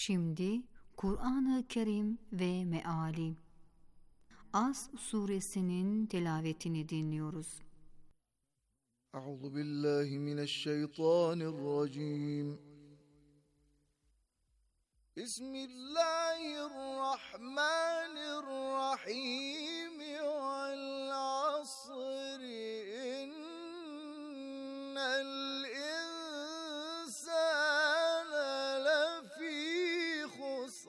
Şimdi Kur'an-ı Kerim ve Meali. As suresinin tilavetini dinliyoruz. Euzubillahimineşşeytanirracim. Bismillahirrahmanirrahim. Vel asri innel insane lefî husr.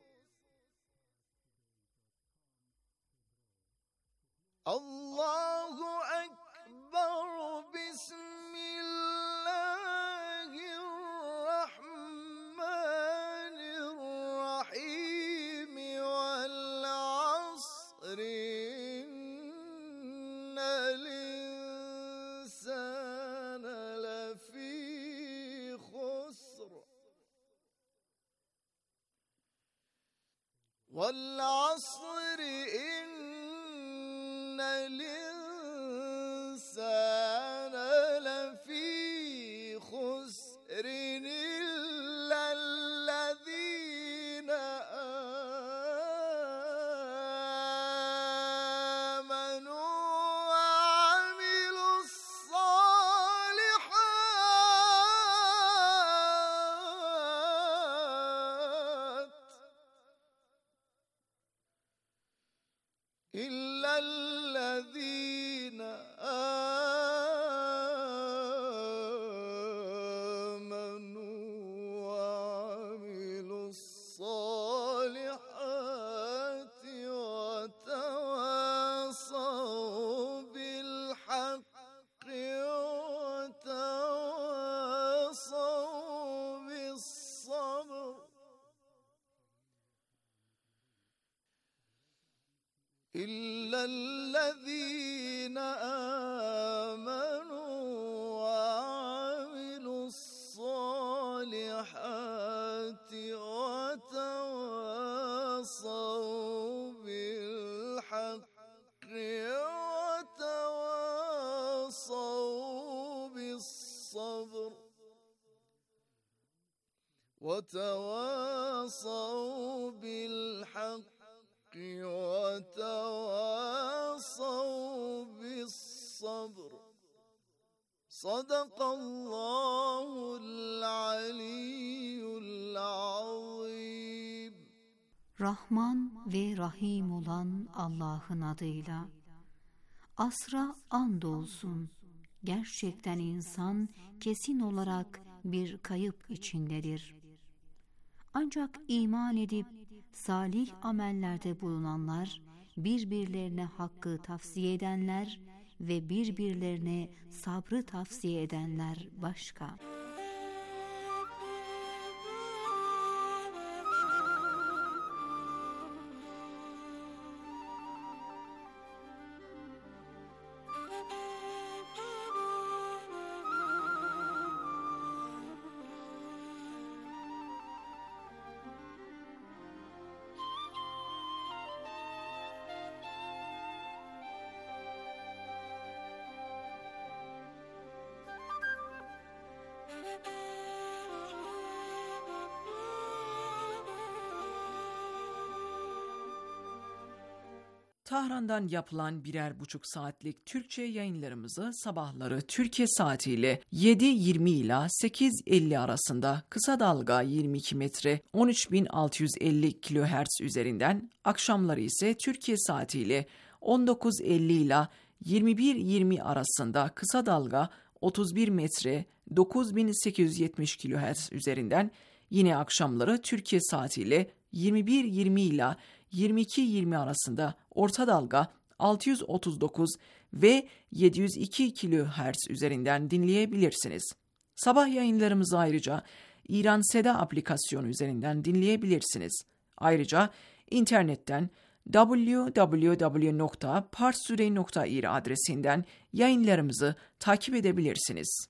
Allahu Ekber. Bismillahirrahmanirrahim. Vel asri innel insane lefî husr. Vel asri innel insane lefî husr illellezîne âmenû ve amilussâlihât illellezîne âmenû ve amilussâlihâti ve tevâsav bilhakkı ve tevâsav bissabr. İllellezîne âmenû ve amilussâlihâti ve tevâsav bilhakkı ve tevâsav bissabr. Ve tevâsav bilhakkı وَتَوَاصَوْا بِالصَّبْرِ. Sadakallahul aliyyul azim. Rahman ve Rahim olan Allah'ın adıyla. Asra andolsun. Gerçekten insan kesin olarak bir kayıp içindedir. Ancak iman edip salih amellerde bulunanlar, birbirlerine hakkı tavsiye edenler ve birbirlerine sabrı tavsiye edenler başka. Tahran'dan yapılan 1,5 saatlik Türkçe yayınlarımızı sabahları Türkiye saatiyle 7:20 ila 8:50 arasında kısa dalga 22 metre 13.650 kHz üzerinden, akşamları ise Türkiye saatiyle 19:50 ila 21:20 arasında kısa dalga 31 metre 9.870 kHz üzerinden, yine akşamları Türkiye saatiyle 21:20 ila 22:20 arasında orta dalga 639 ve 702 kHz üzerinden dinleyebilirsiniz. Sabah yayınlarımızı ayrıca İran Seda aplikasyonu üzerinden dinleyebilirsiniz. Ayrıca internetten www.parstoday.ir adresinden yayınlarımızı takip edebilirsiniz.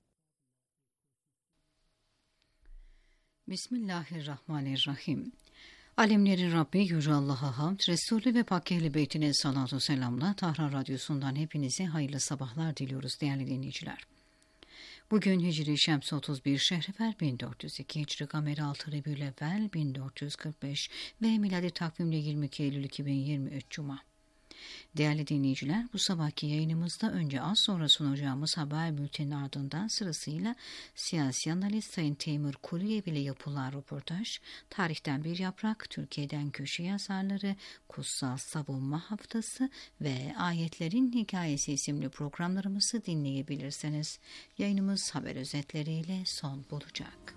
Bismillahirrahmanirrahim. Alemlerin Rabbi Yüce Allah'a hamd, Resulü ve Pak Ehl-i Beytine salatu selamla Tahran Radyosu'ndan hepinize hayırlı sabahlar diliyoruz değerli dinleyiciler. Bugün Hicri Şems 31 Şehriver 1402 Hicri Kameri 6 Rebülevvel 1445 ve miladi takvimle 22 Eylül 2023 Cuma. Değerli dinleyiciler, bu sabahki yayınımızda önce az sonra sunacağımız haber bültenin ardından sırasıyla siyasi analist Sayın Teymur Kuliyev ile yapılan röportaj, tarihten bir yaprak, Türkiye'den köşe yazarları, Kutsal Savunma Haftası ve Ayetlerin Hikayesi isimli programlarımızı dinleyebilirsiniz. Yayınımız haber özetleriyle son bulacak.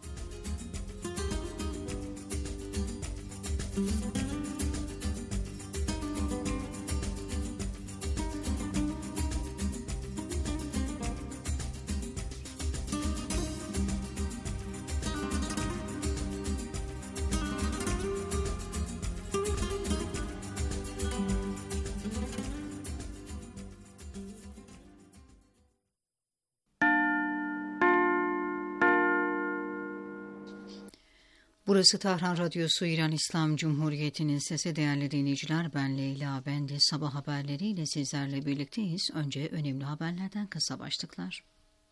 Burası Tahran Radyosu, İran İslam Cumhuriyeti'nin sesi. Değerli dinleyiciler, ben Leyla Bendi. Sabah haberleriyle sizlerle birlikteyiz. Önce önemli haberlerden kısa başlıklar.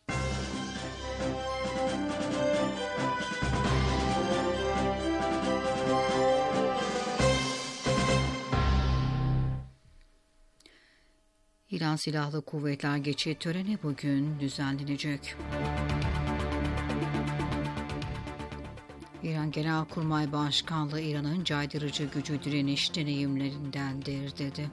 İran Silahlı Kuvvetler geçit töreni bugün düzenlenecek. İran Genelkurmay Başkanlığı İran'ın caydırıcı gücü direniş deneyimlerindendir dedi.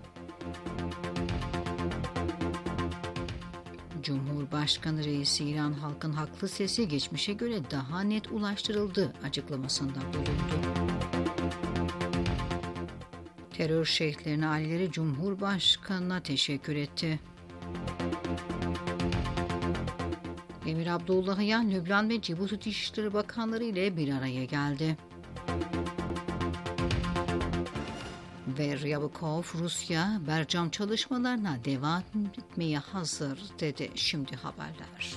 Cumhurbaşkanı Reisi İran halkın haklı sesi geçmişe göre daha net ulaştırıldı açıklamasında bulundu. Terör şehitlerinin aileleri Cumhurbaşkanı'na teşekkür etti. Emir Abdullahian, Lübnan ve Cibuti Dışişleri Bakanları ile bir araya geldi. Ve Ryabkov, Rusya, Bercam çalışmalarına devam etmeye hazır dedi. Şimdi haberler.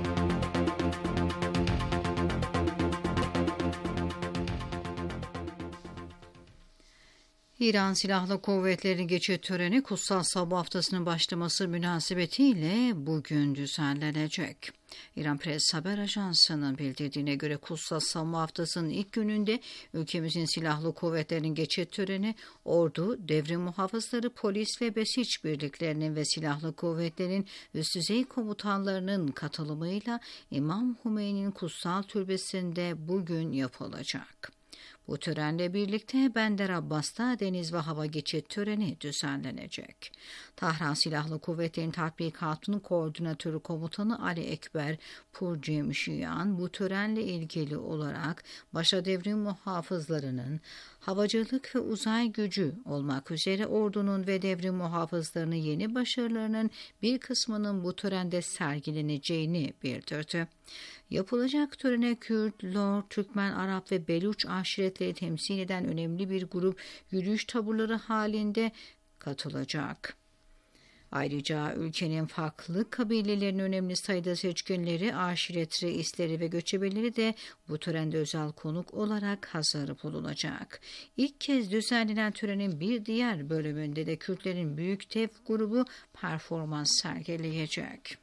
İran Silahlı Kuvvetleri geçit töreni Kutsal Savunma Haftası'nın başlaması münasebetiyle bugün düzenlenecek. İran Press Haber Ajansı'nın bildirdiğine göre Kutsal Savunma Haftası'nın ilk gününde ülkemizin silahlı kuvvetlerinin geçit töreni, ordu, devrim muhafızları, polis ve besiç birliklerinin ve silahlı kuvvetlerin üst düzey komutanlarının katılımıyla İmam Hümeyni'nin kutsal türbesinde bugün yapılacak. Bu törenle birlikte Bender Abbas'ta deniz ve hava geçit töreni düzenlenecek. Tahran Silahlı Kuvvetleri'nin tatbikatının koordinatörü komutanı Ali Ekber Purcemşiyan bu törenle ilgili olarak başta devrim muhafızlarının, havacılık ve uzay gücü olmak üzere ordunun ve devrim muhafızlarının yeni başarılarının bir kısmının bu törende sergileneceğini bildirdi. Yapılacak törene Kürt, Lor, Türkmen, Arap ve Beluç aşiretleri temsil eden önemli bir grup yürüyüş taburları halinde katılacak. Ayrıca ülkenin farklı kabilelerinin önemli sayıda seçkinleri, aşiret reisleri ve göçebeleri de bu törende özel konuk olarak hazır bulunacak. İlk kez düzenlenen törenin bir diğer bölümünde de Kürtlerin Büyük Tef grubu performans sergileyecek.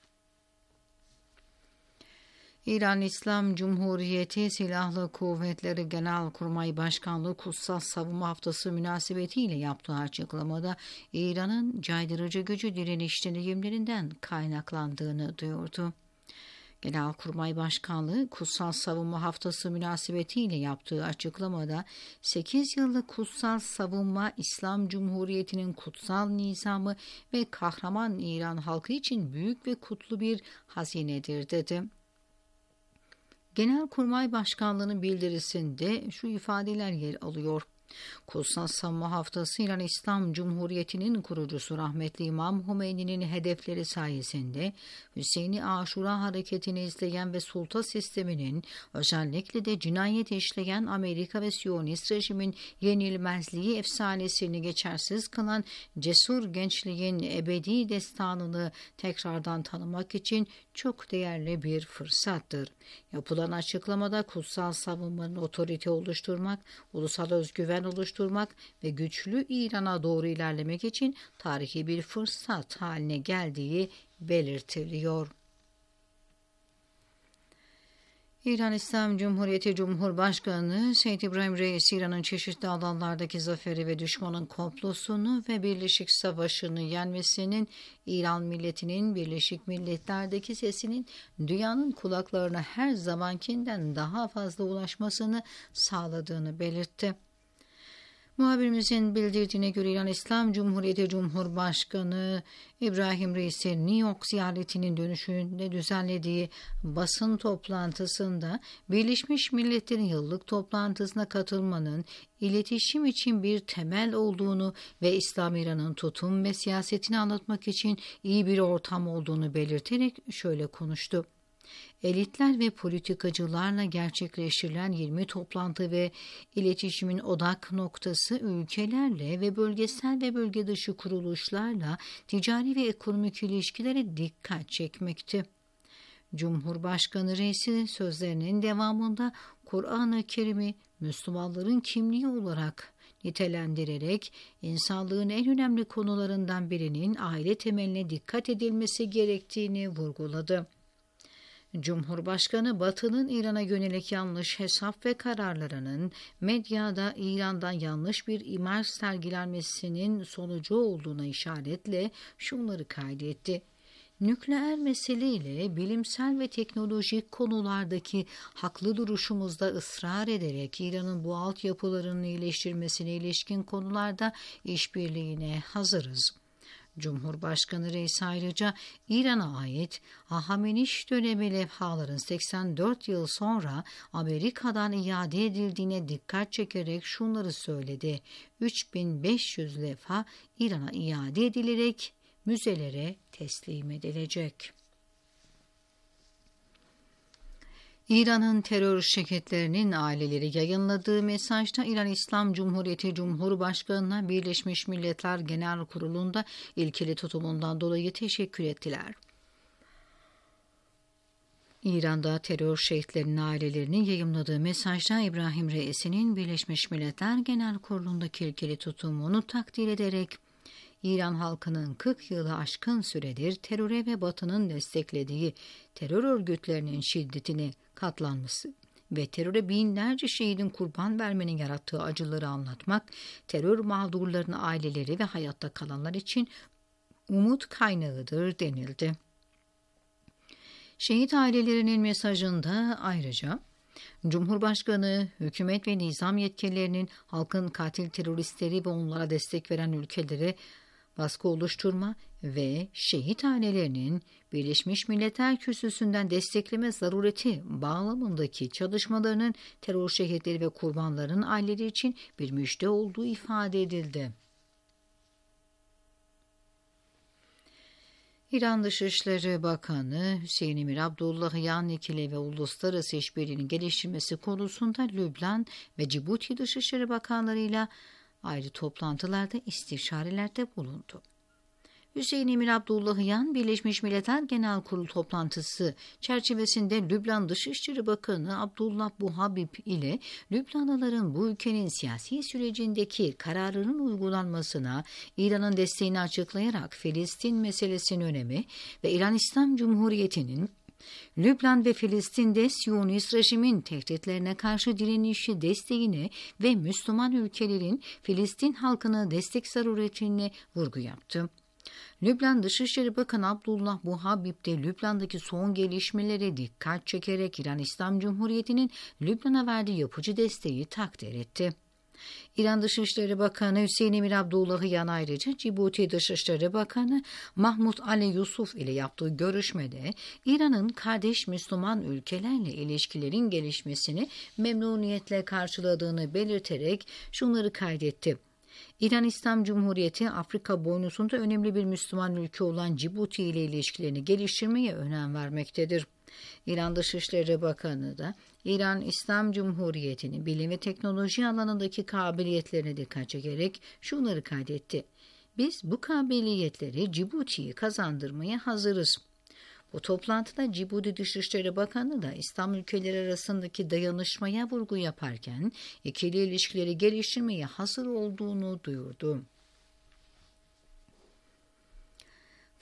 İran İslam Cumhuriyeti Silahlı Kuvvetleri Genelkurmay Başkanlığı Kutsal Savunma Haftası münasebetiyle yaptığı açıklamada İran'ın caydırıcı gücü direniş deneyimlerinden kaynaklandığını duyurdu. Genelkurmay Başkanlığı Kutsal Savunma Haftası münasebetiyle yaptığı açıklamada 8 yıllık kutsal savunma İslam Cumhuriyeti'nin kutsal nizamı ve kahraman İran halkı için büyük ve kutlu bir hazinedir dedi. Genelkurmay Başkanlığı'nın bildirisinde şu ifadeler yer alıyor. Kutsal Savunma Haftası İran İslam Cumhuriyeti'nin kurucusu rahmetli İmam Hümeyni'nin hedefleri sayesinde Hüseyni Aşura hareketini izleyen ve sulta sisteminin, özellikle de cinayet işleyen Amerika ve Siyonist rejimin yenilmezliği efsanesini geçersiz kılan cesur gençliğin ebedi destanını tekrardan tanımak için çok değerli bir fırsattır. Yapılan açıklamada kutsal savunmanın otorite oluşturmak, ulusal özgüven oluşturmak ve güçlü İran'a doğru ilerlemek için tarihi bir fırsat haline geldiği belirtiliyor. İran İslam Cumhuriyeti Cumhurbaşkanı Seyyid İbrahim Reisi, İran'ın çeşitli alanlardaki zaferi ve düşmanın komplosunu ve Birleşik Savaşı'nı yenmesinin İran milletinin Birleşik Milletler'deki sesinin dünyanın kulaklarına her zamankinden daha fazla ulaşmasını sağladığını belirtti. Muhabirimizin bildirdiğine göre İran İslam Cumhuriyeti Cumhurbaşkanı İbrahim Reisi New York ziyaretinin dönüşünde düzenlediği basın toplantısında Birleşmiş Milletler'in yıllık toplantısına katılmanın iletişim için bir temel olduğunu ve İslam İran'ın tutum ve siyasetini anlatmak için iyi bir ortam olduğunu belirterek şöyle konuştu. Elitler ve politikacılarla gerçekleştirilen 20 toplantı ve iletişimin odak noktası ülkelerle ve bölgesel ve bölge dışı kuruluşlarla ticari ve ekonomik ilişkilere dikkat çekmekti. Cumhurbaşkanı Reisi sözlerinin devamında Kur'an-ı Kerim'i Müslümanların kimliği olarak nitelendirerek insanlığın en önemli konularından birinin aile temeline dikkat edilmesi gerektiğini vurguladı. Cumhurbaşkanı Batı'nın İran'a yönelik yanlış hesap ve kararlarının medyada İran'dan yanlış bir imaj sergilenmesinin sonucu olduğuna işaretle şunları kaydetti. Nükleer meseleyle bilimsel ve teknolojik konulardaki haklı duruşumuzda ısrar ederek İran'ın bu altyapılarının iyileştirmesine ilişkin konularda işbirliğine hazırız. Cumhurbaşkanı Reisi ayrıca İran'a ait Ahameniş dönemi levhaların 84 yıl sonra Amerika'dan iade edildiğine dikkat çekerek şunları söyledi. 3500 levha İran'a iade edilerek müzelere teslim edilecek. İran'ın terör şirketlerinin aileleri yayınladığı mesajda İran İslam Cumhuriyeti Cumhurbaşkanı'na Birleşmiş Milletler Genel Kurulu'nda ilkeli tutumundan dolayı teşekkür ettiler. İran'da terör şehitlerinin ailelerinin yayımladığı mesajda İbrahim Reisi'nin Birleşmiş Milletler Genel Kurulu'ndaki ilkeli tutumunu takdir ederek İran halkının 40 yılı aşkın süredir teröre ve Batı'nın desteklediği terör örgütlerinin şiddetine katlanması ve teröre binlerce şehidin kurban vermenin yarattığı acıları anlatmak, terör mağdurlarının aileleri ve hayatta kalanlar için umut kaynağıdır denildi. Şehit ailelerinin mesajında ayrıca Cumhurbaşkanı, hükümet ve nizam yetkililerinin halkın katil teröristleri ve onlara destek veren ülkelere baskı oluşturma ve şehit ailelerinin Birleşmiş Milletler Kürsüsü'nden destekleme zarureti bağlamındaki çalışmalarının terör şehitleri ve kurbanların aileleri için bir müjde olduğu ifade edildi. İran Dışişleri Bakanı Hüseyin Emir Abdullahian ikili ve uluslararası işbirliğinin geliştirmesi konusunda Lübnan ve Cibuti Dışişleri Bakanlarıyla ayrı toplantılarda istişarelerde bulundu. Hüseyin Emir Abdullahian, Birleşmiş Milletler Genel Kurulu toplantısı çerçevesinde Lübnan Dışişleri Bakanı Abdullah Buhabib ile Lübnanlıların bu ülkenin siyasi sürecindeki kararının uygulanmasına İran'ın desteğini açıklayarak Filistin meselesinin önemi ve İran İslam Cumhuriyeti'nin Lübnan ve Filistin'de Siyonist rejimin tehditlerine karşı direnişi desteğine ve Müslüman ülkelerin Filistin halkına destek zaruretine vurgu yaptı. Lübnan Dışişleri Bakanı Abdullah Buhabib de Lübnan'daki son gelişmelere dikkat çekerek İran İslam Cumhuriyeti'nin Lübnan'a verdiği yapıcı desteği takdir etti. İran Dışişleri Bakanı Hüseyin Emir Abdullahian ayrıca Cibuti Dışişleri Bakanı Mahmud Ali Yusuf ile yaptığı görüşmede İran'ın kardeş Müslüman ülkelerle ilişkilerin gelişmesini memnuniyetle karşıladığını belirterek şunları kaydetti. İran İslam Cumhuriyeti, Afrika boynuzunda önemli bir Müslüman ülke olan Cibuti ile ilişkilerini geliştirmeye önem vermektedir. İran Dışişleri Bakanı da İran İslam Cumhuriyeti'nin bilim ve teknoloji alanındaki kabiliyetlerine dikkat çekerek şunları kaydetti. Biz bu kabiliyetleri Cibuti'yi kazandırmaya hazırız. Bu toplantıda Cibuti Dışişleri Bakanı da İslam ülkeleri arasındaki dayanışmaya vurgu yaparken ikili ilişkileri geliştirmeye hazır olduğunu duyurdu.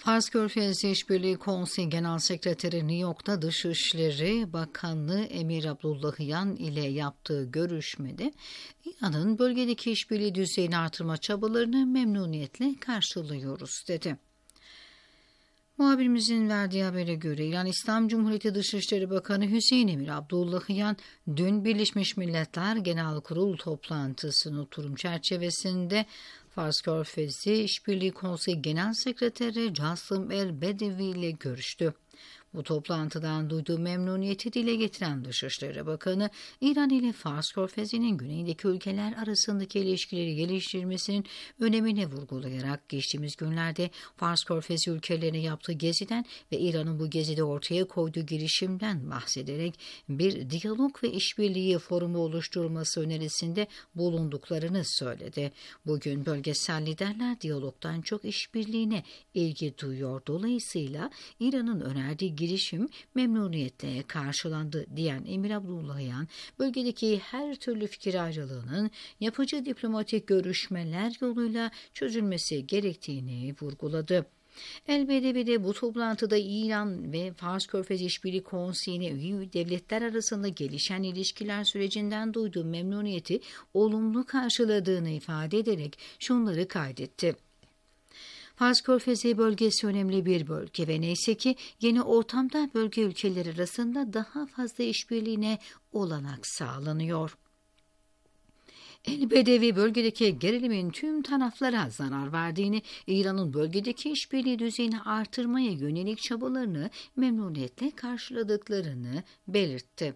Fars Körfezi İşbirliği Konseyi Genel Sekreteri New York'ta Dışişleri Bakanı Emir Abdullahian ile yaptığı görüşmede İran'ın bölgedeki işbirliği düzeyini artırma çabalarını memnuniyetle karşılıyoruz dedi. Muhabirimizin verdiği habere göre İran İslam Cumhuriyeti Dışişleri Bakanı Hüseyin Emir Abdullahian dün Birleşmiş Milletler Genel Kurul toplantısının oturum çerçevesinde Fars Körfezi İşbirliği Konseyi Genel Sekreteri Casım El Bedevi ile görüştü. Bu toplantıdan duyduğu memnuniyeti dile getiren Dışişleri Bakanı, İran ile Fars Körfezi'nin güneyindeki ülkeler arasındaki ilişkileri geliştirmesinin önemini vurgulayarak geçtiğimiz günlerde Fars Körfezi ülkelerine yaptığı geziden ve İran'ın bu gezide ortaya koyduğu girişimden bahsederek bir diyalog ve işbirliği forumu oluşturulması önerisinde bulunduklarını söyledi. Bugün bölgesel liderler diyalogdan çok işbirliğine ilgi duyuyor. Dolayısıyla İran'ın önerdiği girişim memnuniyetle karşılandı diyen Emir Abdullahian, bölgedeki her türlü fikir ayrılığının yapıcı diplomatik görüşmeler yoluyla çözülmesi gerektiğini vurguladı. El-Bedevi de bu toplantıda İran ve Fars Körfezi İşbirliği Konseyi'ne üye devletler arasında gelişen ilişkiler sürecinden duyduğu memnuniyeti olumlu karşıladığını ifade ederek şunları kaydetti. Fars Körfezi bölgesi önemli bir bölge ve neyse ki yeni ortamda bölge ülkeleri arasında daha fazla işbirliğine olanak sağlanıyor. El-Bedevi bölgedeki gerilimin tüm taraflara zarar verdiğini, İran'ın bölgedeki işbirliği düzeyini artırmaya yönelik çabalarını memnuniyetle karşıladıklarını belirtti.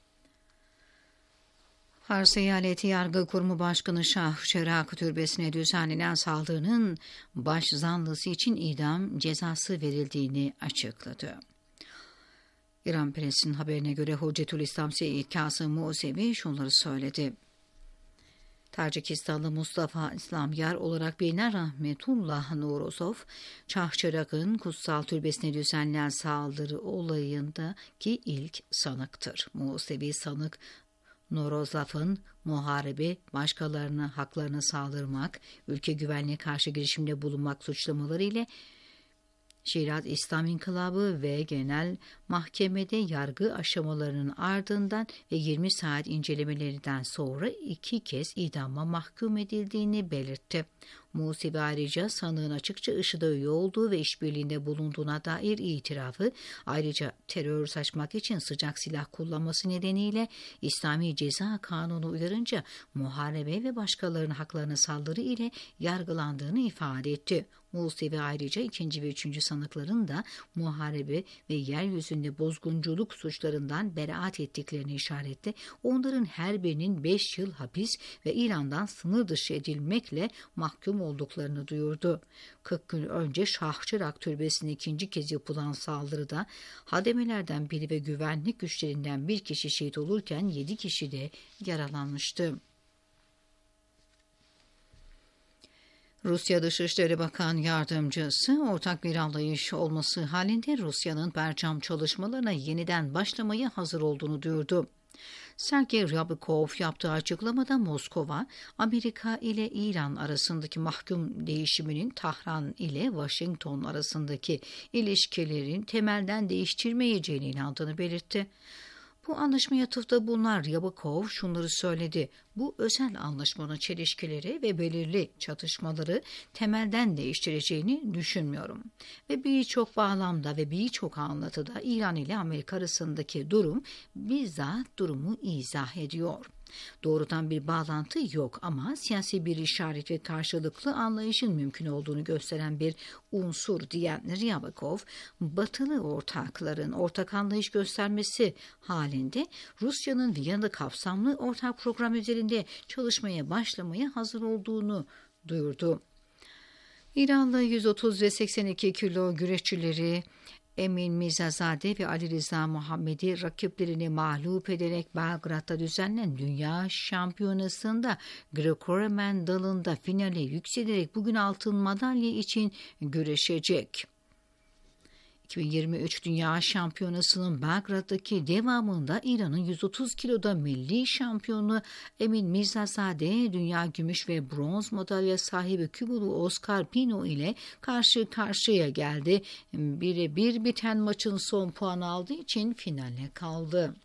Fars Eyaleti Yargı Kurumu Başkanı Şah Şerak Türbesi'ne düzenlenen saldırının baş zanlısı için idam cezası verildiğini açıkladı. İran Press'in haberine göre Hocetülislam Seyyid Kasım Musevi şunları söyledi. Tacikistanlı Mustafa İslamyar olarak bilinen Rahmetullah Norozov, Şahşerak'ın kutsal türbesine düzenlenen saldırı olayındaki ilk sanıktır. Musevi sanık, Norozov'un muharebe, başkalarına haklarına saldırmak, ülke güvenliğe karşı girişimde bulunmak suçlamaları ile Şirat İslam İnkılabı ve Genel Mahkemede yargı aşamalarının ardından ve 20 saat incelemelerinden sonra 2 kez idama mahkum edildiğini belirtti. Musevi ayrıca sanığın açıkça IŞİD'e üye olduğu ve işbirliğinde bulunduğuna dair itirafı, ayrıca terör saçmak için sıcak silah kullanması nedeniyle İslami Ceza Kanunu uyarınca muharebe ve başkalarının haklarına saldırı ile yargılandığını ifade etti. Musevi ayrıca 2. ve 3. sanıkların da muharebe ve yeryüzünde bozgunculuk suçlarından beraat ettiklerini işaretle onların her birinin 5 yıl hapis ve İran'dan sınır dışı edilmekle mahkum olduklarını duyurdu. 40 gün önce Şahşerak Türbesi'ne 2. kez yapılan saldırıda hademelerden biri ve güvenlik güçlerinden bir kişi şehit olurken 7 kişi de yaralanmıştı. Rusya Dışişleri Bakan Yardımcısı, ortak bir anlayış olması halinde Rusya'nın Bercam çalışmalarına yeniden başlamaya hazır olduğunu duyurdu. Sergey Ryabkov yaptığı açıklamada Moskova, Amerika ile İran arasındaki mahkum değişiminin Tahran ile Washington arasındaki ilişkilerin temelden değiştirmeyeceğine inandığını belirtti. Bu anlaşmaya atıfta bulunan Ryabkov şunları söyledi. Bu özel anlaşmanın çelişkileri ve belirli çatışmaları temelden değiştireceğini düşünmüyorum. Ve birçok bağlamda ve birçok anlatıda İran ile Amerika arasındaki durum bizzat durumu izah ediyor. Doğrudan bir bağlantı yok ama siyasi bir işaret ve karşılıklı anlayışın mümkün olduğunu gösteren bir unsur diyen Ryabkov, batılı ortakların ortak anlayış göstermesi halinde Rusya'nın Viyana'da kapsamlı ortak program üzerinde çalışmaya başlamaya hazır olduğunu duyurdu. İranlı 130 ve 82 kilo güreşçileri Emin Mirzazade ve Ali Rıza Muhammed'i rakiplerini mağlup ederek Belgrad'da düzenlenen Dünya Şampiyonası'nda Greco-Roman dalında finale yükselerek bugün altın madalya için güreşecek. 2023 Dünya Şampiyonası'nın Belgrad'daki devamında İran'ın 130 kiloda milli şampiyonu Emin Mirzazade, dünya gümüş ve bronz madalya sahibi Kübalı Oscar Pino ile karşı karşıya geldi. 1-1 biten maçın son puanı aldığı için finale kaldı.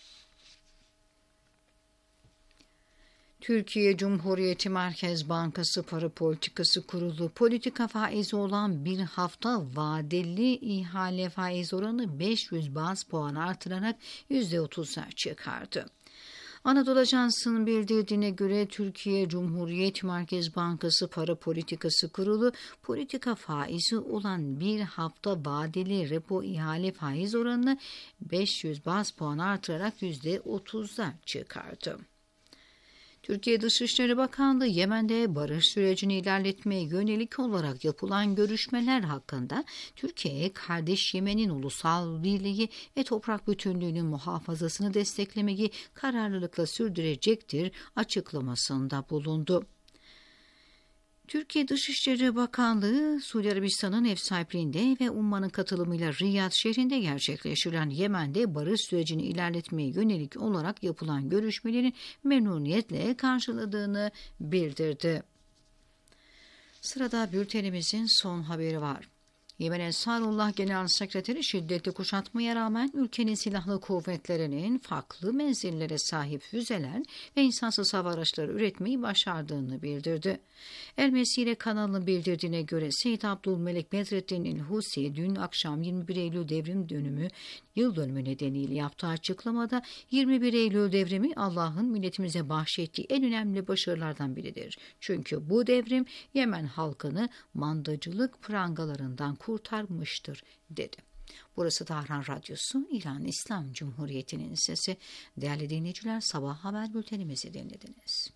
Türkiye Cumhuriyeti Merkez Bankası Para Politikası Kurulu politika faizi olan bir hafta vadeli ihale faiz oranı 500 baz puan artırarak %30'a çıkardı. Anadolu Ajansı'nın bildirdiğine göre Türkiye Cumhuriyet Merkez Bankası Para Politikası Kurulu politika faizi olan bir hafta vadeli repo ihale faiz oranını 500 baz puan artırarak %30'a çıkardı. Türkiye Dışişleri Bakanlığı Yemen'de barış sürecini ilerletmeye yönelik olarak yapılan görüşmeler hakkında Türkiye'ye kardeş Yemen'in ulusal birliği ve toprak bütünlüğünün muhafazasını desteklemeyi kararlılıkla sürdürecektir açıklamasında bulundu. Türkiye Dışişleri Bakanlığı, Suudi Arabistan'ın ev sahipliğinde ve Umman'ın katılımıyla Riyad şehrinde gerçekleştirilen Yemen'de barış sürecini ilerletmeye yönelik olarak yapılan görüşmelerin memnuniyetle karşıladığını bildirdi. Sırada bültenimizin son haberi var. Yemen Ensarullah Genel Sekreteri şiddetli kuşatmaya rağmen ülkenin silahlı kuvvetlerinin farklı menzillere sahip füzeler ve insansız hava araçları üretmeyi başardığını bildirdi. El Mesire kanalının bildirdiğine göre Seyyid Abdülmelik Bedrettin el-Husi dün akşam 21 Eylül devrim dönümü yıl dönümü nedeniyle yaptığı açıklamada 21 Eylül devrimi Allah'ın milletimize bahşettiği en önemli başarılardan biridir. Çünkü bu devrim Yemen halkını mandacılık prangalarından kurtarmıştır dedi. Burası Tahran Radyosu, İran İslam Cumhuriyeti'nin sesi. Değerli dinleyiciler, sabah haber bültenimizi dinlediniz.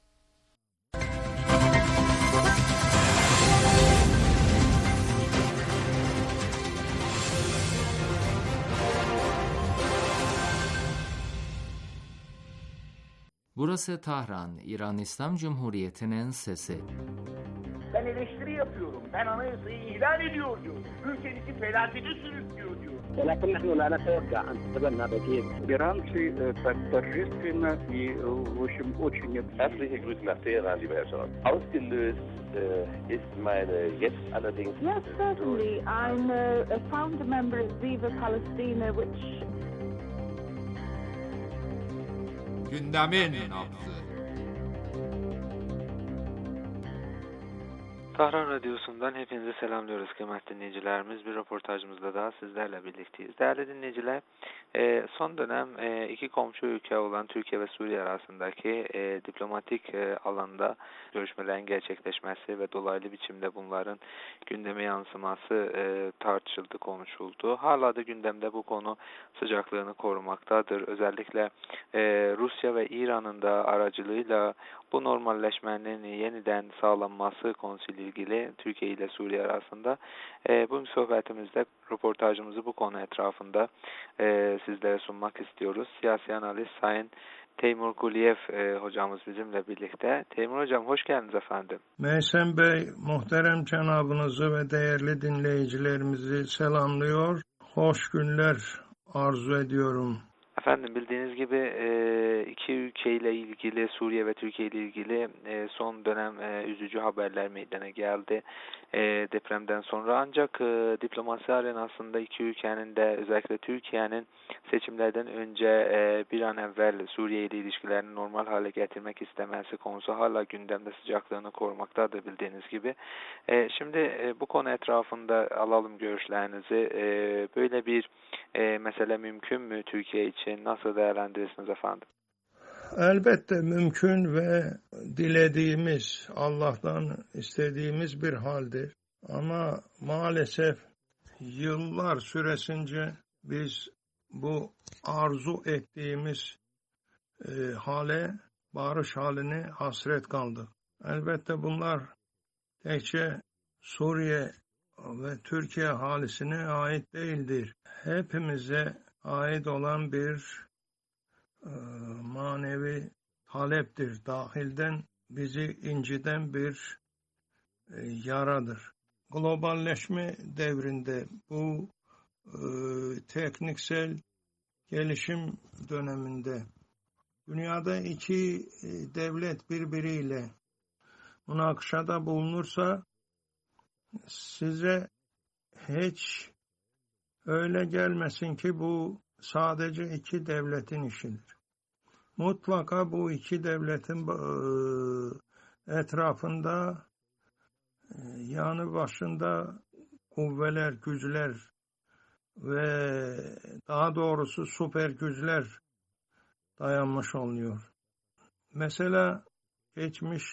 Burası Tahran, İran İslam Cumhuriyeti'nin sesi. Ben eleştiri yapıyorum. Ben anayasayı ihlal ediyor diyor. Ülkenizi felakete sürüklüyor diyor. ولكن نحن لا نتوقع أن تتبنى بديل. Иранцы так торжественно и, в общем, очень... Herzliche Grüße nach Teheran, lieber Herr Scholz. Ausgelöst ist meine jetzt allerdings... Yes, certainly. I'm a founder member of Viva Palestina, which... Gündemin nabzı. Tahran Radyosu'ndan hepinizi selamlıyoruz kıymetli dinleyicilerimiz. Bir röportajımızda daha sizlerle birlikteyiz. Değerli dinleyiciler, son dönem iki komşu ülke olan Türkiye ve Suriye arasındaki diplomatik alanda görüşmelerin gerçekleşmesi ve dolaylı biçimde bunların gündeme yansıması tartışıldı, konuşuldu. Hala da gündemde bu konu sıcaklığını korumaktadır. Özellikle Rusya ve İran'ın da aracılığıyla bu normalleşmenin yeniden sağlanması konusuyla ilgili Türkiye ile Suriye arasında bu sohbetimizde röportajımızı bu konu etrafında sizlere sunmak istiyoruz. Siyasi analist Sayın Teymur Guliyev hocamız bizimle birlikte. Teymur hocam hoş geldiniz efendim. Meysen Bey, muhterem cenabınızı ve değerli dinleyicilerimizi selamlıyor. Hoş günler arzu ediyorum. Efendim bildiğiniz gibi iki ülkeyle ilgili, Suriye ve Türkiye ile ilgili son dönem üzücü haberler meydana geldi depremden sonra. Ancak diplomasi arenasında iki ülkenin de özellikle Türkiye'nin seçimlerden önce bir an evvel Suriye ile ilişkilerini normal hale getirmek istemesi konusu hala gündemde sıcaklığını korumaktadır bildiğiniz gibi. Şimdi bu konu etrafında alalım görüşlerinizi. Böyle bir mesele mümkün mü Türkiye için? Nasıl değerlendirirsiniz efendim? Elbette mümkün ve dilediğimiz, Allah'tan istediğimiz bir haldir. Ama maalesef yıllar süresince biz bu arzu ettiğimiz barış haline hasret kaldık. Elbette bunlar tekçe Suriye ve Türkiye halisine ait değildir. Hepimize ait olan bir manevi taleptir. Dahilden bizi inciten bir yaradır. Globalleşme devrinde bu tekniksel gelişim döneminde dünyada iki devlet birbiriyle münakaşada bulunursa size hiç öyle gelmesin ki bu sadece iki devletin işidir. Mutlaka bu iki devletin etrafında yanı başında kuvveler, güçler ve daha doğrusu süper güçler dayanmış oluyor. Mesela geçmiş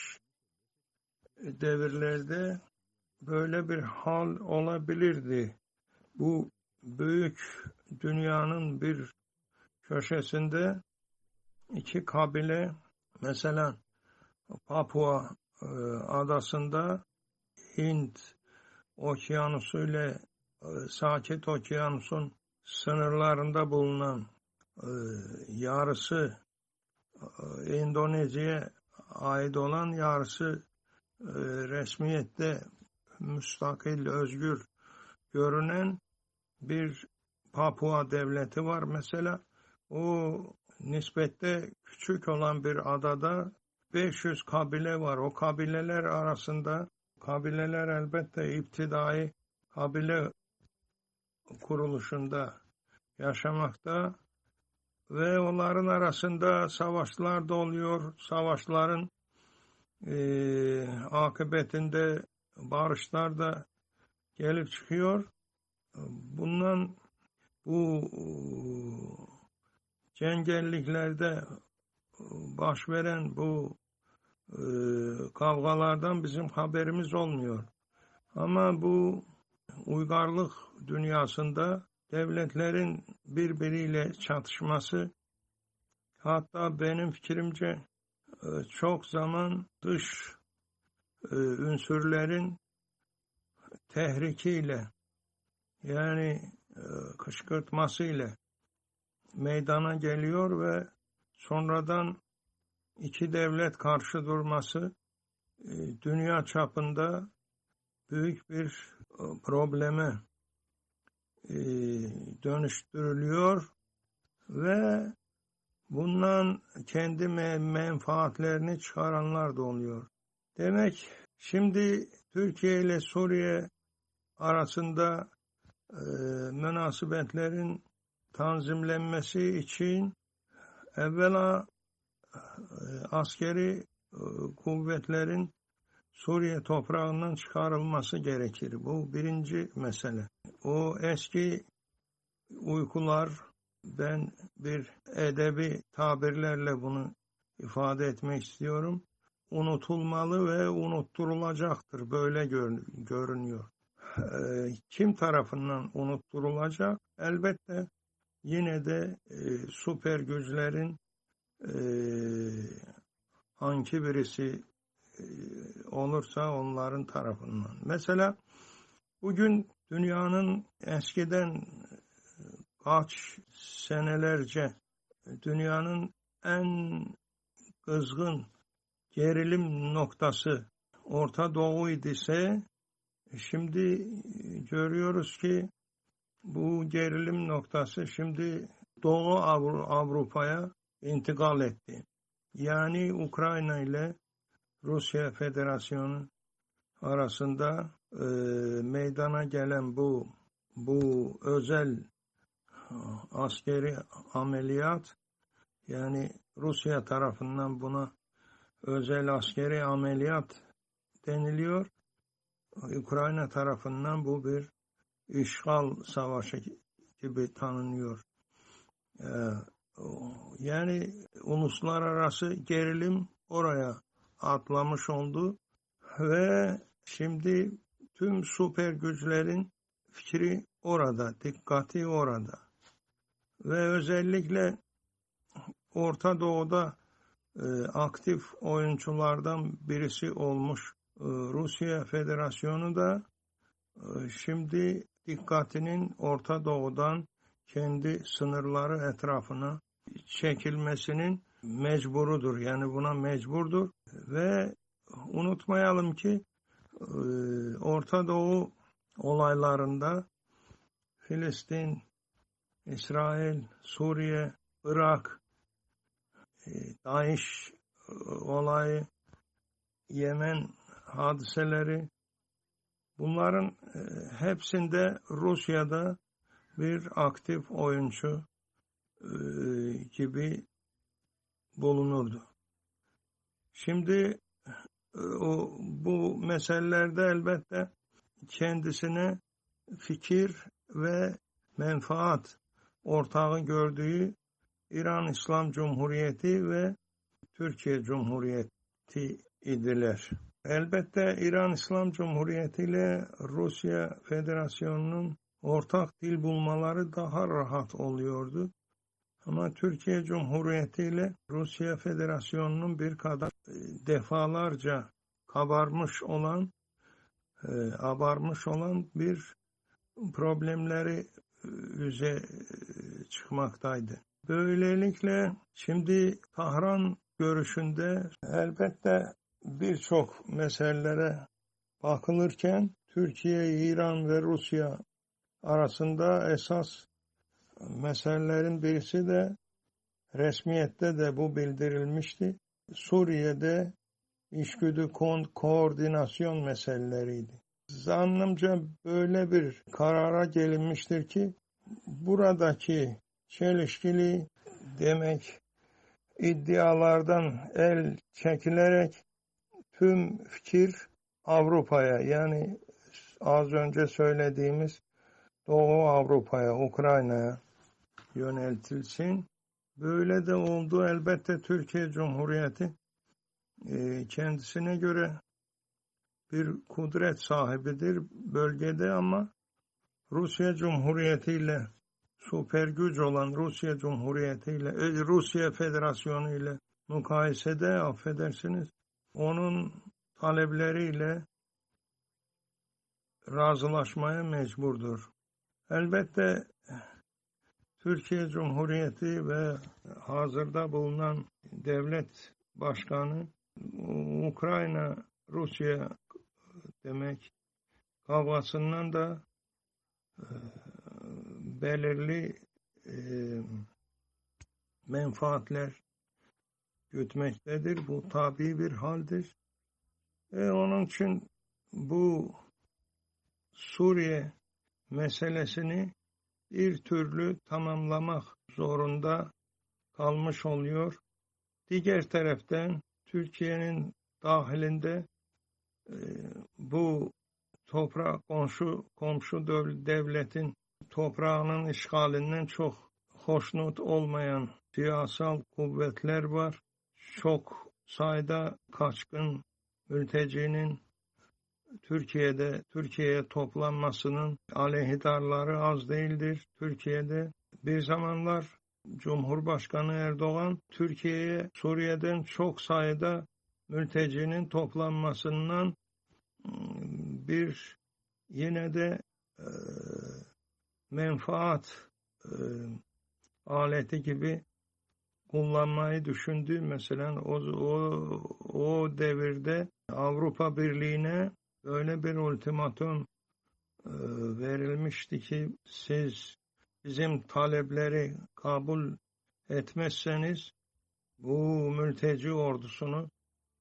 devirlerde böyle bir hal olabilirdi. Bu büyük dünyanın bir köşesinde iki kabile, mesela Papua adasında Hint Okyanusu ile Sakit Okyanus'un sınırlarında bulunan yarısı Endonezya'ya ait olan, yarısı resmiyette müstakil, özgür görünen bir Papua devleti var. Mesela o nispette küçük olan bir adada 500 kabile var. O kabileler arasında, kabileler elbette iptidai kabile kuruluşunda yaşamakta ve onların arasında savaşlar da oluyor. Savaşların akıbetinde barışlar da gelip çıkıyor. Bu cengelliklerde baş veren bu kavgalardan bizim haberimiz olmuyor. Ama bu uygarlık dünyasında devletlerin birbiriyle çatışması, hatta benim fikrimce çok zaman dış ünsürlerin tehrikiyle, yani kışkırtmasıyla meydana geliyor ve sonradan iki devlet karşı durması dünya çapında büyük bir probleme dönüştürülüyor ve bundan kendi menfaatlerini çıkaranlar da oluyor. Demek şimdi Türkiye ile Suriye arasında münasebetlerin tanzimlenmesi için evvela askeri kuvvetlerin Suriye toprağından çıkarılması gerekir. Bu birinci mesele. O eski uykular, ben bir edebi tabirlerle bunu ifade etmek istiyorum, unutulmalı ve unutturulacaktır. Böyle görünüyor. Kim tarafından unutturulacak? Elbette yine de süper güçlerin hangi birisi olursa onların tarafından. Mesela bugün dünyanın eskiden kaç senelerce dünyanın en kızgın gerilim noktası Orta Doğu idiyse, şimdi görüyoruz ki bu gerilim noktası şimdi Doğu Avrupa'ya intikal etti. Yani Ukrayna ile Rusya Federasyonu arasında meydana gelen bu özel askeri ameliyat, yani Rusya tarafından buna özel askeri ameliyat deniliyor. Ukrayna tarafından bu bir işgal savaşı gibi tanınıyor. Yani uluslararası gerilim oraya atlamış oldu ve şimdi tüm süper güçlerin fikri orada, dikkati orada. Ve özellikle Orta Doğu'da aktif oyunculardan birisi olmuş Rusya Federasyonu da şimdi dikkatinin Orta Doğu'dan kendi sınırları etrafına çekilmesinin mecburudur. Yani buna mecburdur. Ve unutmayalım ki Orta Doğu olaylarında Filistin, İsrail, Suriye, Irak, DAEŞ olayı, Yemen hadiseleri, bunların hepsinde Rusya'da bir aktif oyuncu gibi bulunurdu. Şimdi bu meselelerde elbette kendisine fikir ve menfaat ortağı gördüğü İran İslam Cumhuriyeti ve Türkiye Cumhuriyeti idiler. Elbette İran İslam Cumhuriyeti ile Rusya Federasyonu'nun ortak dil bulmaları daha rahat oluyordu. Ama Türkiye Cumhuriyeti ile Rusya Federasyonu'nun bir kadar defalarca abarmış olan bir problemleri yüze çıkmaktaydı. Böylelikle şimdi Tahran görüşünde elbette birçok meselelere bakılırken Türkiye, İran ve Rusya arasında esas meselelerin birisi de resmiyette de bu bildirilmişti. Suriye'de içgüdü koordinasyon meseleleriydi. Zannımca böyle bir karara gelinmiştir ki buradaki çelişkili demek iddialardan el çekilerek tüm fikir Avrupa'ya, yani az önce söylediğimiz Doğu Avrupa'ya, Ukrayna'ya yöneltilsin. Böyle de oldu. Elbette Türkiye Cumhuriyeti kendisine göre bir kudret sahibidir bölgede ama Rusya Cumhuriyeti ile süper güç olan Rusya Cumhuriyeti ile Rusya Federasyonu ile mukayesede affedersiniz onun talepleriyle razılaşmaya mecburdur. Elbette Türkiye Cumhuriyeti ve hazırda bulunan devlet başkanı Ukrayna Rusya demek kavgasından da belirli menfaatler gütmektedir. Bu tabii bir haldir. Onun için bu Suriye meselesini bir türlü tamamlamak zorunda kalmış oluyor. Diğer taraftan Türkiye'nin dahilinde bu komşu devletin toprağının işgalinden çok hoşnut olmayan siyasal kuvvetler var. Çok sayıda kaçkın mültecinin Türkiye'ye toplanmasının aleyhidarları az değildir. Türkiye'de bir zamanlar Cumhurbaşkanı Erdoğan Türkiye'ye Suriye'den çok sayıda mültecinin toplanmasından bir yine de menfaat aleti gibi kullanmayı düşündü. Mesela o devirde Avrupa Birliği'ne öyle bir ultimatum verilmişti ki siz bizim talepleri kabul etmezseniz bu mülteci ordusunu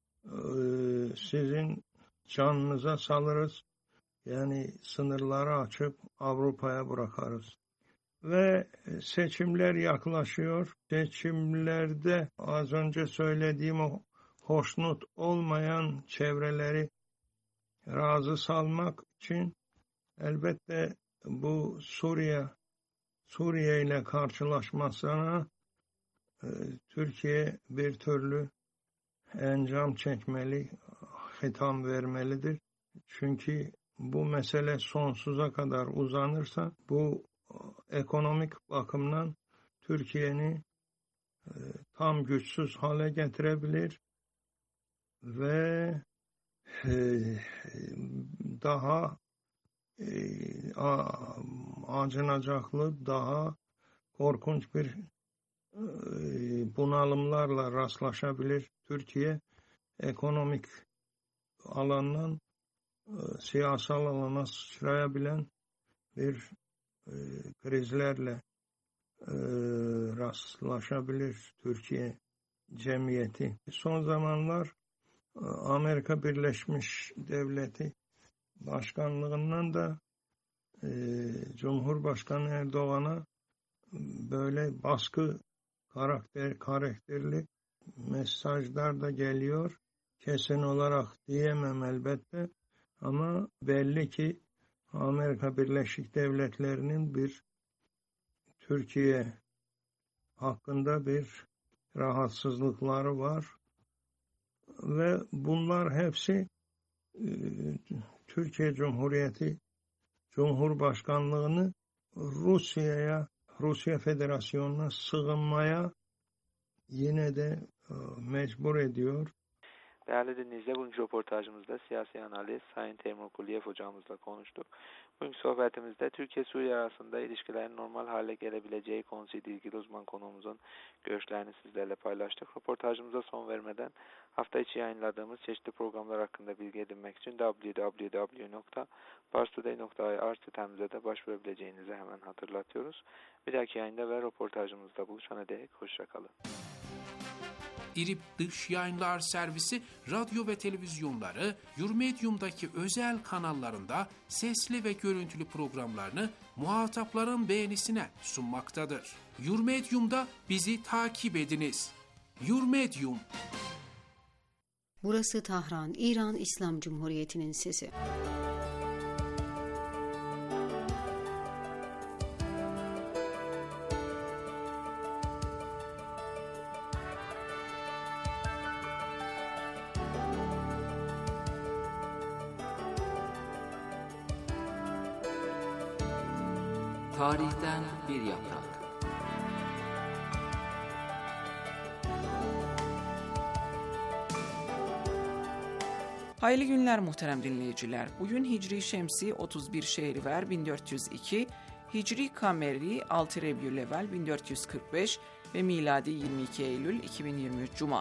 sizin canınıza salırız. Yani sınırları açıp Avrupa'ya bırakarız. Ve seçimler yaklaşıyor. Seçimlerde az önce söylediğim o hoşnut olmayan çevreleri razı salmak için elbette bu Suriye ile karşılaşmasına Türkiye bir türlü encam çekmeli, hitam vermelidir. Çünkü bu mesele sonsuza kadar uzanırsa bu ekonomik bakımdan Türkiye'ni tam güçsüz hale getirebilir ve daha acınacaklı, daha korkunç bir bunalımlarla rastlaşabilir. Türkiye ekonomik alandan siyasal alana sıçrayabilen bir krizlerle rastlaşabilir Türkiye cemiyeti. Son zamanlar Amerika Birleşmiş Devleti Başkanlığından da Cumhurbaşkanı Erdoğan'a böyle baskı karakterli mesajlar da geliyor. Kesin olarak diyemem elbette ama belli ki Amerika Birleşik Devletleri'nin bir Türkiye hakkında bir rahatsızlıkları var ve bunlar hepsi Türkiye Cumhuriyeti Cumhurbaşkanlığını Rusya Federasyonu'na sığınmaya yine de mecbur ediyor. Değerli dinleyiciler, bugünkü röportajımızda siyasi analist Sayın Teymur Kuliyev hocamızla konuştuk. Bugünkü sohbetimizde Türkiye-Suriye arasında ilişkilerin normal hale gelebileceği konusuyla ilgili uzman konuğumuzun görüşlerini sizlerle paylaştık. Röportajımıza son vermeden hafta içi yayınladığımız çeşitli programlar hakkında bilgi edinmek için www.parstoday.ir sitemize de başvurabileceğinizi hemen hatırlatıyoruz. Bir dahaki yayında ve röportajımızda buluşana dek hoşçakalın. İRİB Dış Yayınlar Servisi radyo ve televizyonları Yurmedium'daki özel kanallarında sesli ve görüntülü programlarını muhatapların beğenisine sunmaktadır. Yurmedium'da bizi takip ediniz. Yurmedium. Burası Tahran, İran İslam Cumhuriyeti'nin sesi. Tarihten bir yaprak. Hayırlı günler muhterem dinleyiciler. Bugün Hicri Şemsi 31 Şehriver 1402, Hicri Kameri 6 Rebiyülevvel 1445 ve miladi 22 Eylül 2023 Cuma.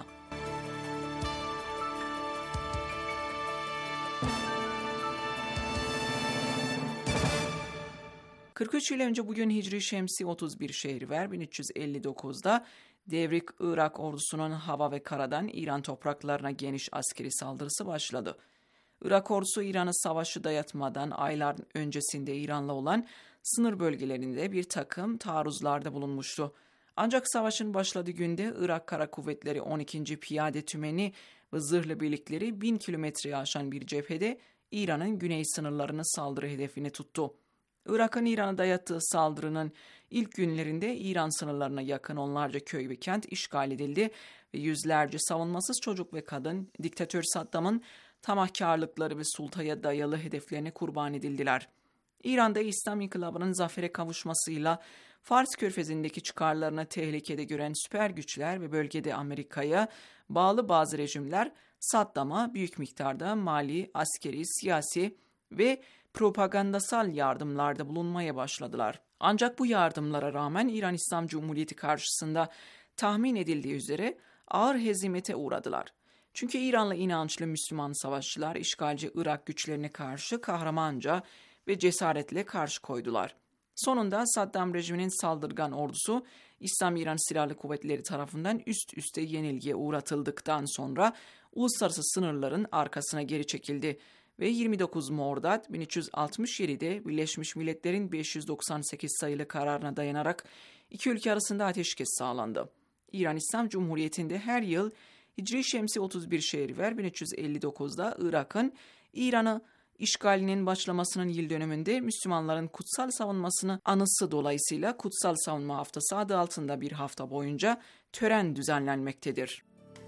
...43 yıl önce bugün Hicri Şemsi 31 Şehriver 1359'da... Devrik Irak ordusunun hava ve karadan İran topraklarına geniş askeri saldırısı başladı. Irak ordusu İran'ı savaşı dayatmadan aylar öncesinde İran'la olan sınır bölgelerinde bir takım taarruzlarda bulunmuştu. Ancak savaşın başladığı günde Irak Kara Kuvvetleri 12. Piyade Tümeni ve zırhlı birlikleri 1000 kilometreyi aşan bir cephede İran'ın güney sınırlarını saldırı hedefine tuttu. Irak'ın İran'a dayattığı saldırının ilk günlerinde İran sınırlarına yakın onlarca köy ve kent işgal edildi ve yüzlerce savunmasız çocuk ve kadın diktatör Saddam'ın tamahkarlıkları ve sultaya dayalı hedeflerine kurban edildiler. İran'da İslam İnkılabı'nın zafere kavuşmasıyla Fars Körfezi'ndeki çıkarlarını tehlikede gören süper güçler ve bölgede Amerika'ya bağlı bazı rejimler Saddam'a büyük miktarda mali, askeri, siyasi ve propagandasal yardımlarda bulunmaya başladılar. Ancak bu yardımlara rağmen İran İslam Cumhuriyeti karşısında tahmin edildiği üzere ağır hezimete uğradılar. Çünkü İranlı inançlı Müslüman savaşçılar işgalci Irak güçlerine karşı kahramanca ve cesaretle karşı koydular. Sonunda Saddam rejiminin saldırgan ordusu İslam İran Silahlı Kuvvetleri tarafından üst üste yenilgiye uğratıldıktan sonra uluslararası sınırların arkasına geri çekildi. Ve 29 Mordad 1367'de Birleşmiş Milletler'in 598 sayılı kararına dayanarak iki ülke arasında ateşkes sağlandı. İran İslam Cumhuriyeti'nde her yıl Hicri Şemsi 31 Şehriver 1359'da Irak'ın İran'ı işgalinin başlamasının yıl dönümünde Müslümanların kutsal savunmasını anısı dolayısıyla Kutsal Savunma Haftası adı altında bir hafta boyunca tören düzenlenmektedir.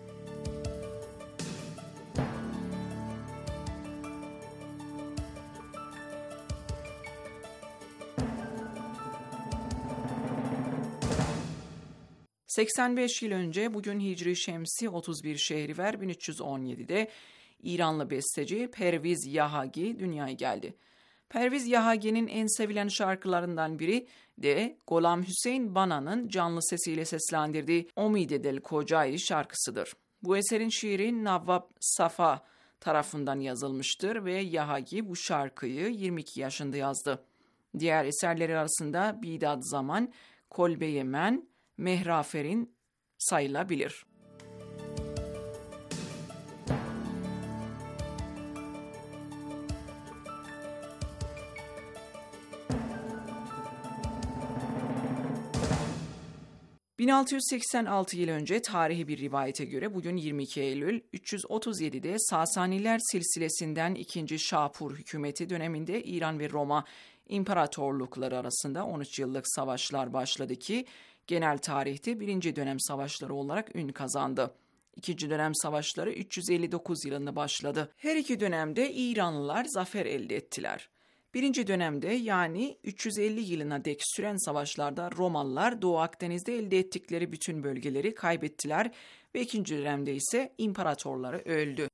...85 yıl önce bugün Hicri Şemsi 31 Şehriver 1317'de İranlı besteci Perviz Yahagi dünyaya geldi. Perviz Yahagi'nin en sevilen şarkılarından biri de Golam Hüseyin Bana'nın canlı sesiyle seslendirdiği Omide del Kocai şarkısıdır. Bu eserin şiiri Navvab Safa tarafından yazılmıştır ve Yahagi bu şarkıyı 22 yaşında yazdı. Diğer eserleri arasında Bidat Zaman, Kolbe Yemen, Mehraferin sayılabilir. ...1686 yıl önce tarihi bir rivayete göre bugün 22 Eylül 337'de Sasaniler silsilesinden 2. Şapur hükümeti döneminde İran ve Roma imparatorlukları arasında 13 yıllık savaşlar başladı ki genel tarihte 1. dönem savaşları olarak ün kazandı. 2. dönem savaşları 359 yılında başladı. Her iki dönemde İranlılar zafer elde ettiler. 1. dönemde yani 350 yılına dek süren savaşlarda Romalılar Doğu Akdeniz'de elde ettikleri bütün bölgeleri kaybettiler ve 2. dönemde ise imparatorları öldü.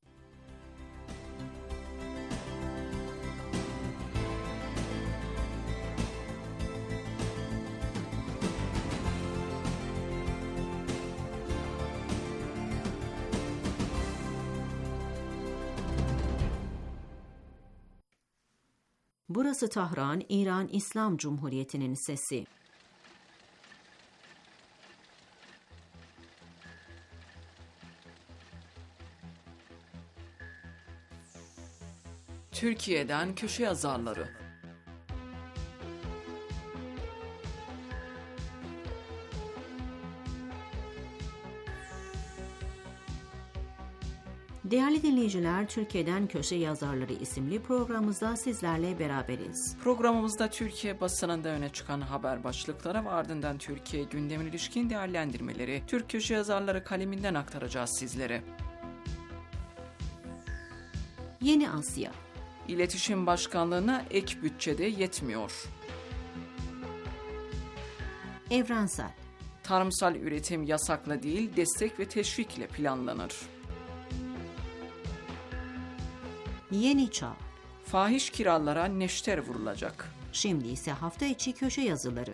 Burası Tahran, İran İslam Cumhuriyeti'nin sesi. Türkiye'den köşe yazarları. Değerli dinleyiciler, Türkiye'den Köşe Yazarları isimli programımızda sizlerle beraberiz. Programımızda Türkiye basınında öne çıkan haber başlıkları ve ardından Türkiye gündemine ilişkin değerlendirmeleri Türk Köşe Yazarları kaleminden aktaracağız sizlere. Yeni Asya. İletişim Başkanlığı'na ek bütçede yetmiyor. Evrensel. Tarımsal üretim yasakla değil, destek ve teşvikle planlanır. Yeni Çağ. Fahiş kiralara neşter vurulacak. Şimdi ise hafta içi köşe yazıları.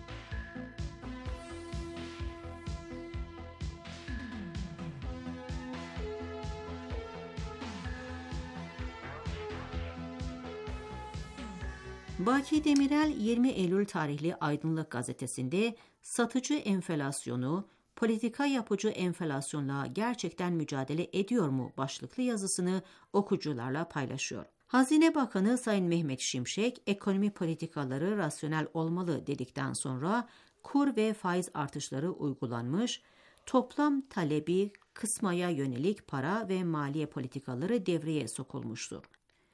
Baki Demirel 20 Eylül tarihli Aydınlık gazetesinde satıcı enflasyonu, politika yapıcı enflasyonla gerçekten mücadele ediyor mu başlıklı yazısını okuyucularla paylaşıyor. Hazine Bakanı Sayın Mehmet Şimşek, ekonomi politikaları rasyonel olmalı dedikten sonra kur ve faiz artışları uygulanmış, toplam talebi kısmaya yönelik para ve maliye politikaları devreye sokulmuştur.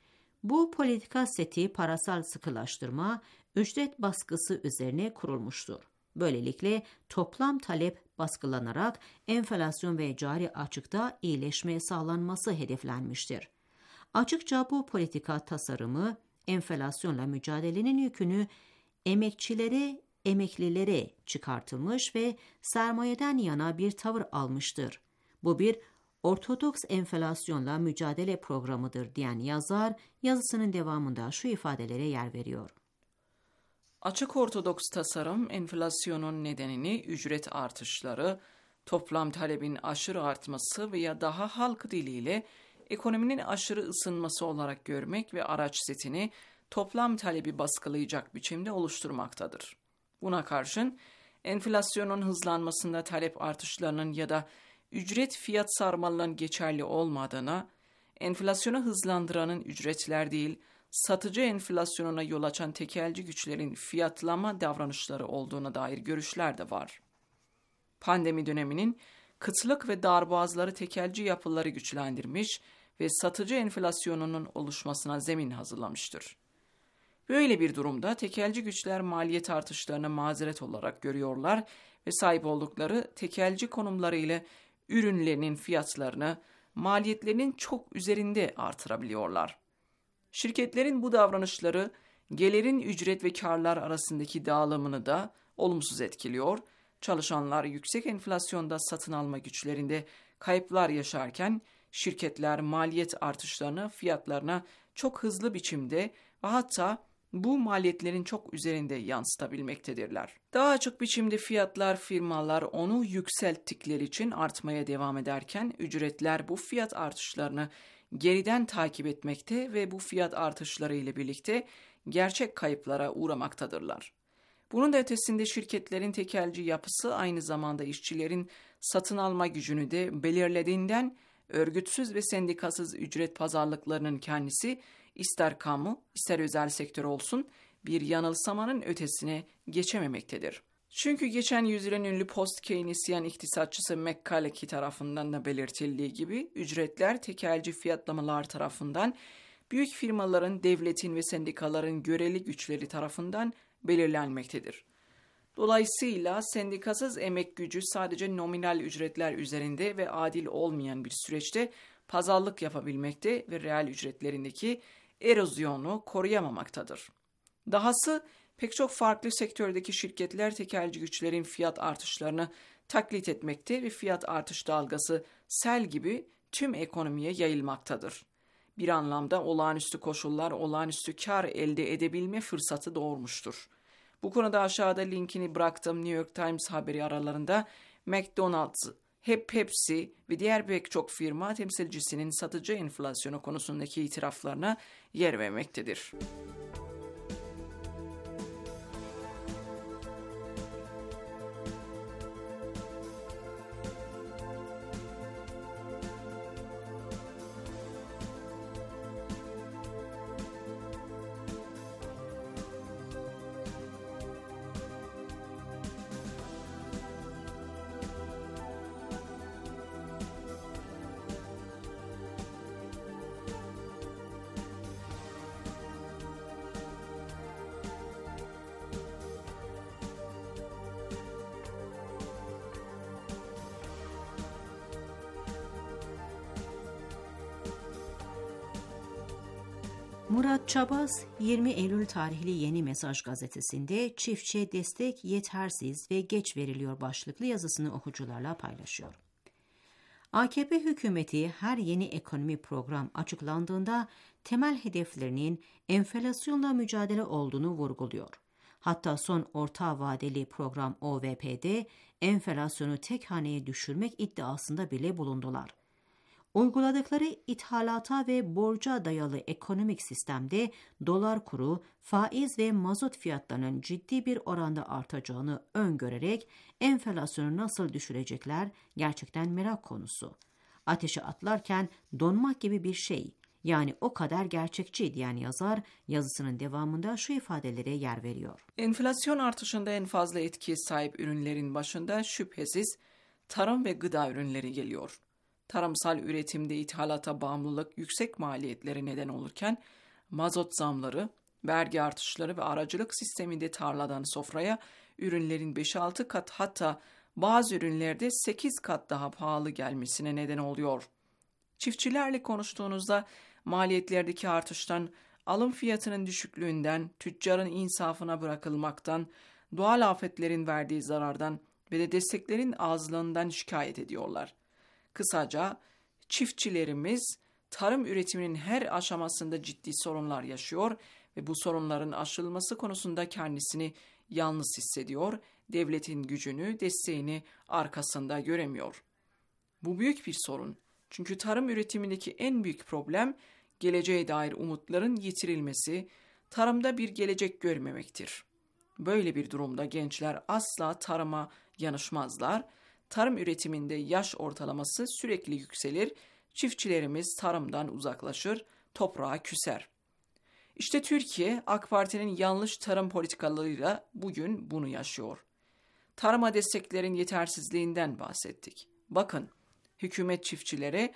Bu politika seti parasal sıkılaştırma, ücret baskısı üzerine kurulmuştur. Böylelikle toplam talep baskılanarak enflasyon ve cari açıkta iyileşme sağlanması hedeflenmiştir. Açıkça bu politika tasarımı enflasyonla mücadelenin yükünü emekçilere, emeklilere çıkartılmış ve sermayeden yana bir tavır almıştır. Bu bir ortodoks enflasyonla mücadele programıdır diyen yazar, yazısının devamında şu ifadelere yer veriyor. Açık ortodoks tasarım, enflasyonun nedenini ücret artışları, toplam talebin aşırı artması veya daha halk diliyle ekonominin aşırı ısınması olarak görmek ve araç setini toplam talebi baskılayacak biçimde oluşturmaktadır. Buna karşın enflasyonun hızlanmasında talep artışlarının ya da ücret fiyat sarmalının geçerli olmadığına, enflasyonu hızlandıranın ücretler değil, satıcı enflasyonuna yol açan tekelci güçlerin fiyatlama davranışları olduğuna dair görüşler de var. Pandemi döneminin kıtlık ve darboğazları tekelci yapıları güçlendirmiş ve satıcı enflasyonunun oluşmasına zemin hazırlamıştır. Böyle bir durumda tekelci güçler maliyet artışlarını mazeret olarak görüyorlar ve sahip oldukları tekelci konumları ile ürünlerinin fiyatlarını maliyetlerinin çok üzerinde artırabiliyorlar. Şirketlerin bu davranışları gelirin ücret ve karlar arasındaki dağılımını da olumsuz etkiliyor. Çalışanlar yüksek enflasyonda satın alma güçlerinde kayıplar yaşarken şirketler maliyet artışlarını fiyatlarına çok hızlı biçimde ve hatta bu maliyetlerin çok üzerinde yansıtabilmektedirler. Daha açık biçimde fiyatlar firmalar onu yükselttikleri için artmaya devam ederken ücretler bu fiyat artışlarını geriden takip etmekte ve bu fiyat artışları ile birlikte gerçek kayıplara uğramaktadırlar. Bunun da ötesinde şirketlerin tekelci yapısı aynı zamanda işçilerin satın alma gücünü de belirlediğinden örgütsüz ve sendikasız ücret pazarlıklarının kendisi ister kamu ister özel sektör olsun bir yanılsamanın ötesine geçememektedir. Çünkü geçen yüzyılın ünlü post-Keynesyen iktisatçısı McCulloch tarafından da belirtildiği gibi ücretler tekelci fiyatlamalar tarafından büyük firmaların, devletin ve sendikaların göreli güçleri tarafından belirlenmektedir. Dolayısıyla sendikasız emek gücü sadece nominal ücretler üzerinde ve adil olmayan bir süreçte pazarlık yapabilmekte ve reel ücretlerindeki erozyonu koruyamamaktadır. Dahası pek çok farklı sektördeki şirketler tekelci güçlerin fiyat artışlarını taklit etmekte ve fiyat artış dalgası sel gibi tüm ekonomiye yayılmaktadır. Bir anlamda olağanüstü koşullar, olağanüstü kar elde edebilme fırsatı doğurmuştur. Bu konuda aşağıda linkini bıraktığım New York Times haberi aralarında McDonald's, Pepsi ve diğer pek çok firma temsilcisinin satıcı enflasyonu konusundaki itiraflarına yer vermektedir. Murat Çabaz, 20 Eylül tarihli Yeni Mesaj gazetesinde çiftçiye destek yetersiz ve geç veriliyor başlıklı yazısını okuyucularla paylaşıyor. AKP hükümeti her yeni ekonomi program açıklandığında temel hedeflerinin enflasyonla mücadele olduğunu vurguluyor. Hatta son orta vadeli program OVP'de enflasyonu tek haneye düşürmek iddiasında bile bulundular. Uyguladıkları ithalata ve borca dayalı ekonomik sistemde dolar kuru, faiz ve mazot fiyatlarının ciddi bir oranda artacağını öngörerek enflasyonu nasıl düşürecekler gerçekten merak konusu. Ateşe atlarken donmak gibi bir şey, yani o kadar gerçekçi diyen yazar yazısının devamında şu ifadelere yer veriyor. Enflasyon artışında en fazla etkiye sahip ürünlerin başında şüphesiz tarım ve gıda ürünleri geliyor. Tarımsal üretimde ithalata bağımlılık yüksek maliyetleri neden olurken mazot zamları, vergi artışları ve aracılık sisteminde tarladan sofraya ürünlerin 5-6 kat hatta bazı ürünlerde 8 kat daha pahalı gelmesine neden oluyor. Çiftçilerle konuştuğunuzda maliyetlerdeki artıştan, alım fiyatının düşüklüğünden, tüccarın insafına bırakılmaktan, doğal afetlerin verdiği zarardan ve de desteklerin azlığından şikayet ediyorlar. Kısaca çiftçilerimiz tarım üretiminin her aşamasında ciddi sorunlar yaşıyor ve bu sorunların aşılması konusunda kendisini yalnız hissediyor, devletin gücünü, desteğini arkasında göremiyor. Bu büyük bir sorun. Çünkü tarım üretimindeki en büyük problem geleceğe dair umutların yitirilmesi, tarımda bir gelecek görmemektir. Böyle bir durumda gençler asla tarıma yanaşmazlar. Tarım üretiminde yaş ortalaması sürekli yükselir, çiftçilerimiz tarımdan uzaklaşır, toprağa küser. İşte Türkiye, AK Parti'nin yanlış tarım politikalarıyla bugün bunu yaşıyor. Tarıma desteklerin yetersizliğinden bahsettik. Bakın, hükümet çiftçilere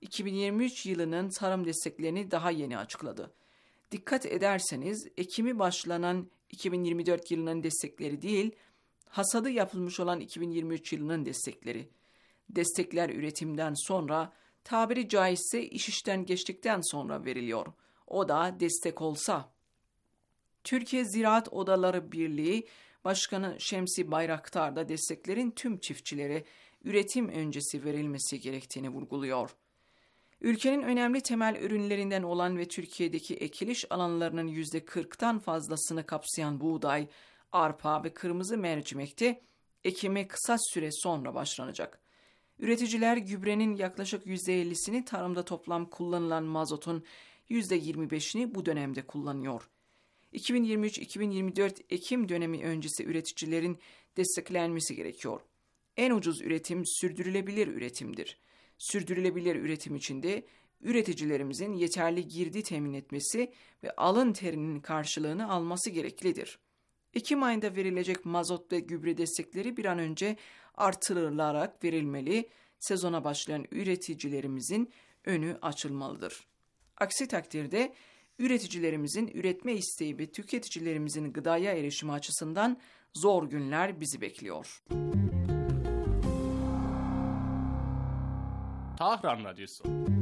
2023 yılının tarım desteklerini daha yeni açıkladı. Dikkat ederseniz, ekimi başlanan 2024 yılının destekleri değil, hasadı yapılmış olan 2023 yılının destekleri. Destekler üretimden sonra, tabiri caizse iş işten geçtikten sonra veriliyor. O da destek olsa. Türkiye Ziraat Odaları Birliği Başkanı Şemsi Bayraktar da desteklerin tüm çiftçilere üretim öncesi verilmesi gerektiğini vurguluyor. Ülkenin önemli temel ürünlerinden olan ve Türkiye'deki ekiliş alanlarının %40'tan fazlasını kapsayan buğday, arpa ve kırmızı mercimekte ekime kısa süre sonra başlanacak. Üreticiler gübrenin yaklaşık %50'sini, tarımda toplam kullanılan mazotun %25'ini bu dönemde kullanıyor. 2023-2024 ekim dönemi öncesi üreticilerin desteklenmesi gerekiyor. En ucuz üretim sürdürülebilir üretimdir. Sürdürülebilir üretim içinde üreticilerimizin yeterli girdi temin etmesi ve alın terinin karşılığını alması gereklidir. Ekim ayında verilecek mazot ve gübre destekleri bir an önce artırılarak verilmeli, sezona başlayan üreticilerimizin önü açılmalıdır. Aksi takdirde üreticilerimizin üretme isteği ve tüketicilerimizin gıdaya erişimi açısından zor günler bizi bekliyor. Tahran Radyosu.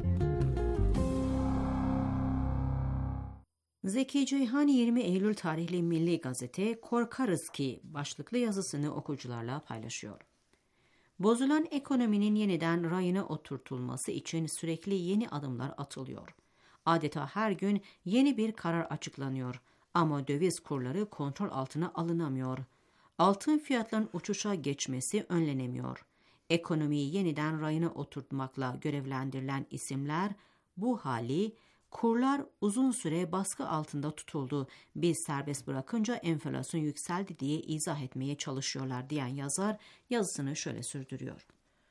Zeki Ceyhan 20 Eylül tarihli Milli Gazete "Korkarız ki" başlıklı yazısını okuyucularla paylaşıyor. Bozulan ekonominin yeniden rayına oturtulması için sürekli yeni adımlar atılıyor. Adeta her gün yeni bir karar açıklanıyor ama döviz kurları kontrol altına alınamıyor. Altın fiyatlarının uçuşa geçmesi önlenemiyor. Ekonomiyi yeniden rayına oturtmakla görevlendirilen isimler bu hali, kurlar uzun süre baskı altında tutuldu, biz serbest bırakınca enflasyon yükseldi diye izah etmeye çalışıyorlar diyen yazar yazısını şöyle sürdürüyor.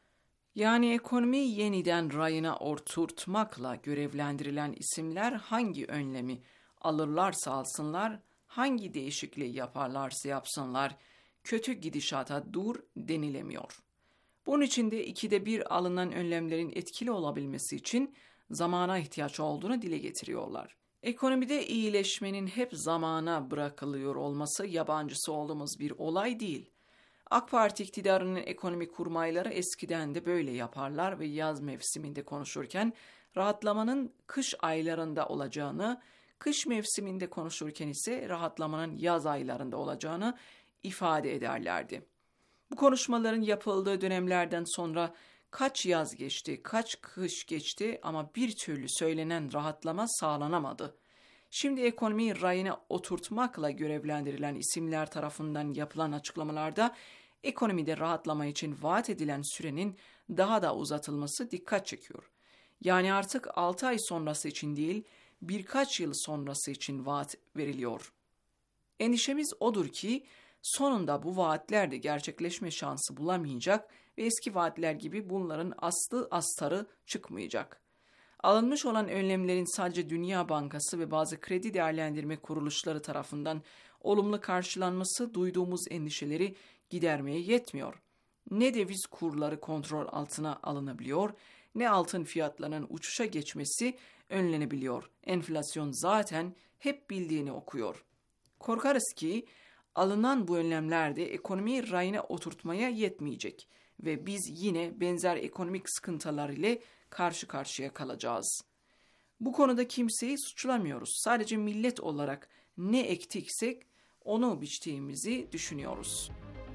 Yani ekonomiyi yeniden rayına oturtmakla görevlendirilen isimler hangi önlemi alırlarsa alsınlar, hangi değişikliği yaparlarsa yapsınlar, kötü gidişata dur denilemiyor. Bunun için de 2'de 1 alınan önlemlerin etkili olabilmesi için zamana ihtiyaç olduğunu dile getiriyorlar. Ekonomide iyileşmenin hep zamana bırakılıyor olması yabancısı olduğumuz bir olay değil. AK Parti iktidarının ekonomi kurmayları eskiden de böyle yaparlar ve yaz mevsiminde konuşurken rahatlamanın kış aylarında olacağını, kış mevsiminde konuşurken ise rahatlamanın yaz aylarında olacağını ifade ederlerdi. Bu konuşmaların yapıldığı dönemlerden sonra kaç yaz geçti, kaç kış geçti ama bir türlü söylenen rahatlama sağlanamadı. Şimdi ekonomiyi rayına oturtmakla görevlendirilen isimler tarafından yapılan açıklamalarda ekonomide rahatlama için vaat edilen sürenin daha da uzatılması dikkat çekiyor. Yani artık 6 ay sonrası için değil, birkaç yıl sonrası için vaat veriliyor. Endişemiz odur ki sonunda bu vaatler de gerçekleşme şansı bulamayacak ve eski vaatler gibi bunların aslı astarı çıkmayacak. Alınmış olan önlemlerin sadece Dünya Bankası ve bazı kredi değerlendirme kuruluşları tarafından olumlu karşılanması duyduğumuz endişeleri gidermeye yetmiyor. Ne döviz kurları kontrol altına alınabiliyor, ne altın fiyatlarının uçuşa geçmesi önlenebiliyor. Enflasyon zaten hep bildiğini okuyor. Korkarız ki alınan bu önlemler de ekonomiyi rayına oturtmaya yetmeyecek ve biz yine benzer ekonomik sıkıntılar ile karşı karşıya kalacağız. Bu konuda kimseyi suçlamıyoruz. Sadece millet olarak ne ektiksek onu biçtiğimizi düşünüyoruz.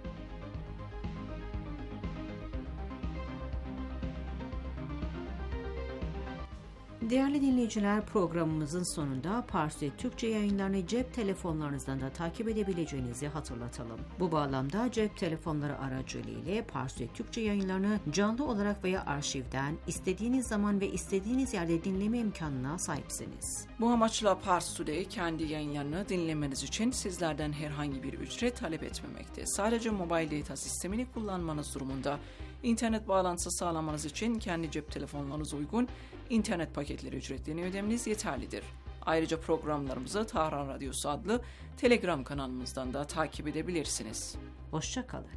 Değerli dinleyiciler, programımızın sonunda Parsi Türkçe yayınlarını cep telefonlarınızdan da takip edebileceğinizi hatırlatalım. Bu bağlamda cep telefonları aracılığıyla Parsi Türkçe yayınlarını canlı olarak veya arşivden istediğiniz zaman ve istediğiniz yerde dinleme imkanına sahipsiniz. Bu amaçla Parsu'da kendi yayınlarını dinlemeniz için sizlerden herhangi bir ücret talep etmemekte. Sadece mobil data sistemini kullanmanız durumunda internet bağlantısı sağlamanız için kendi cep telefonlarınıza uygun internet paketleri ücretlerini ödemeniz yeterlidir. Ayrıca programlarımızı Tahran Radyosu adlı Telegram kanalımızdan da takip edebilirsiniz. Hoşça kalın.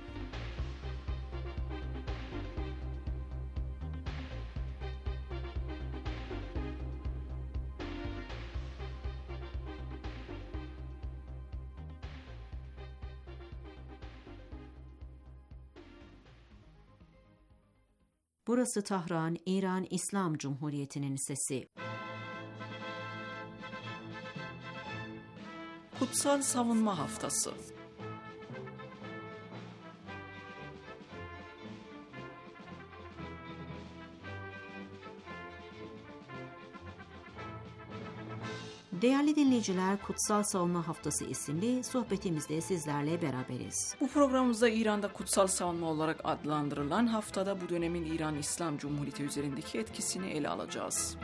Burası Tahran, İran İslam Cumhuriyeti'nin sesi. Kutsal Savunma Haftası. Değerli dinleyiciler, Kutsal Savunma Haftası isimli sohbetimizde sizlerle beraberiz. Bu programımızda İran'da kutsal savunma olarak adlandırılan haftada bu dönemin İran İslam Cumhuriyeti üzerindeki etkisini ele alacağız.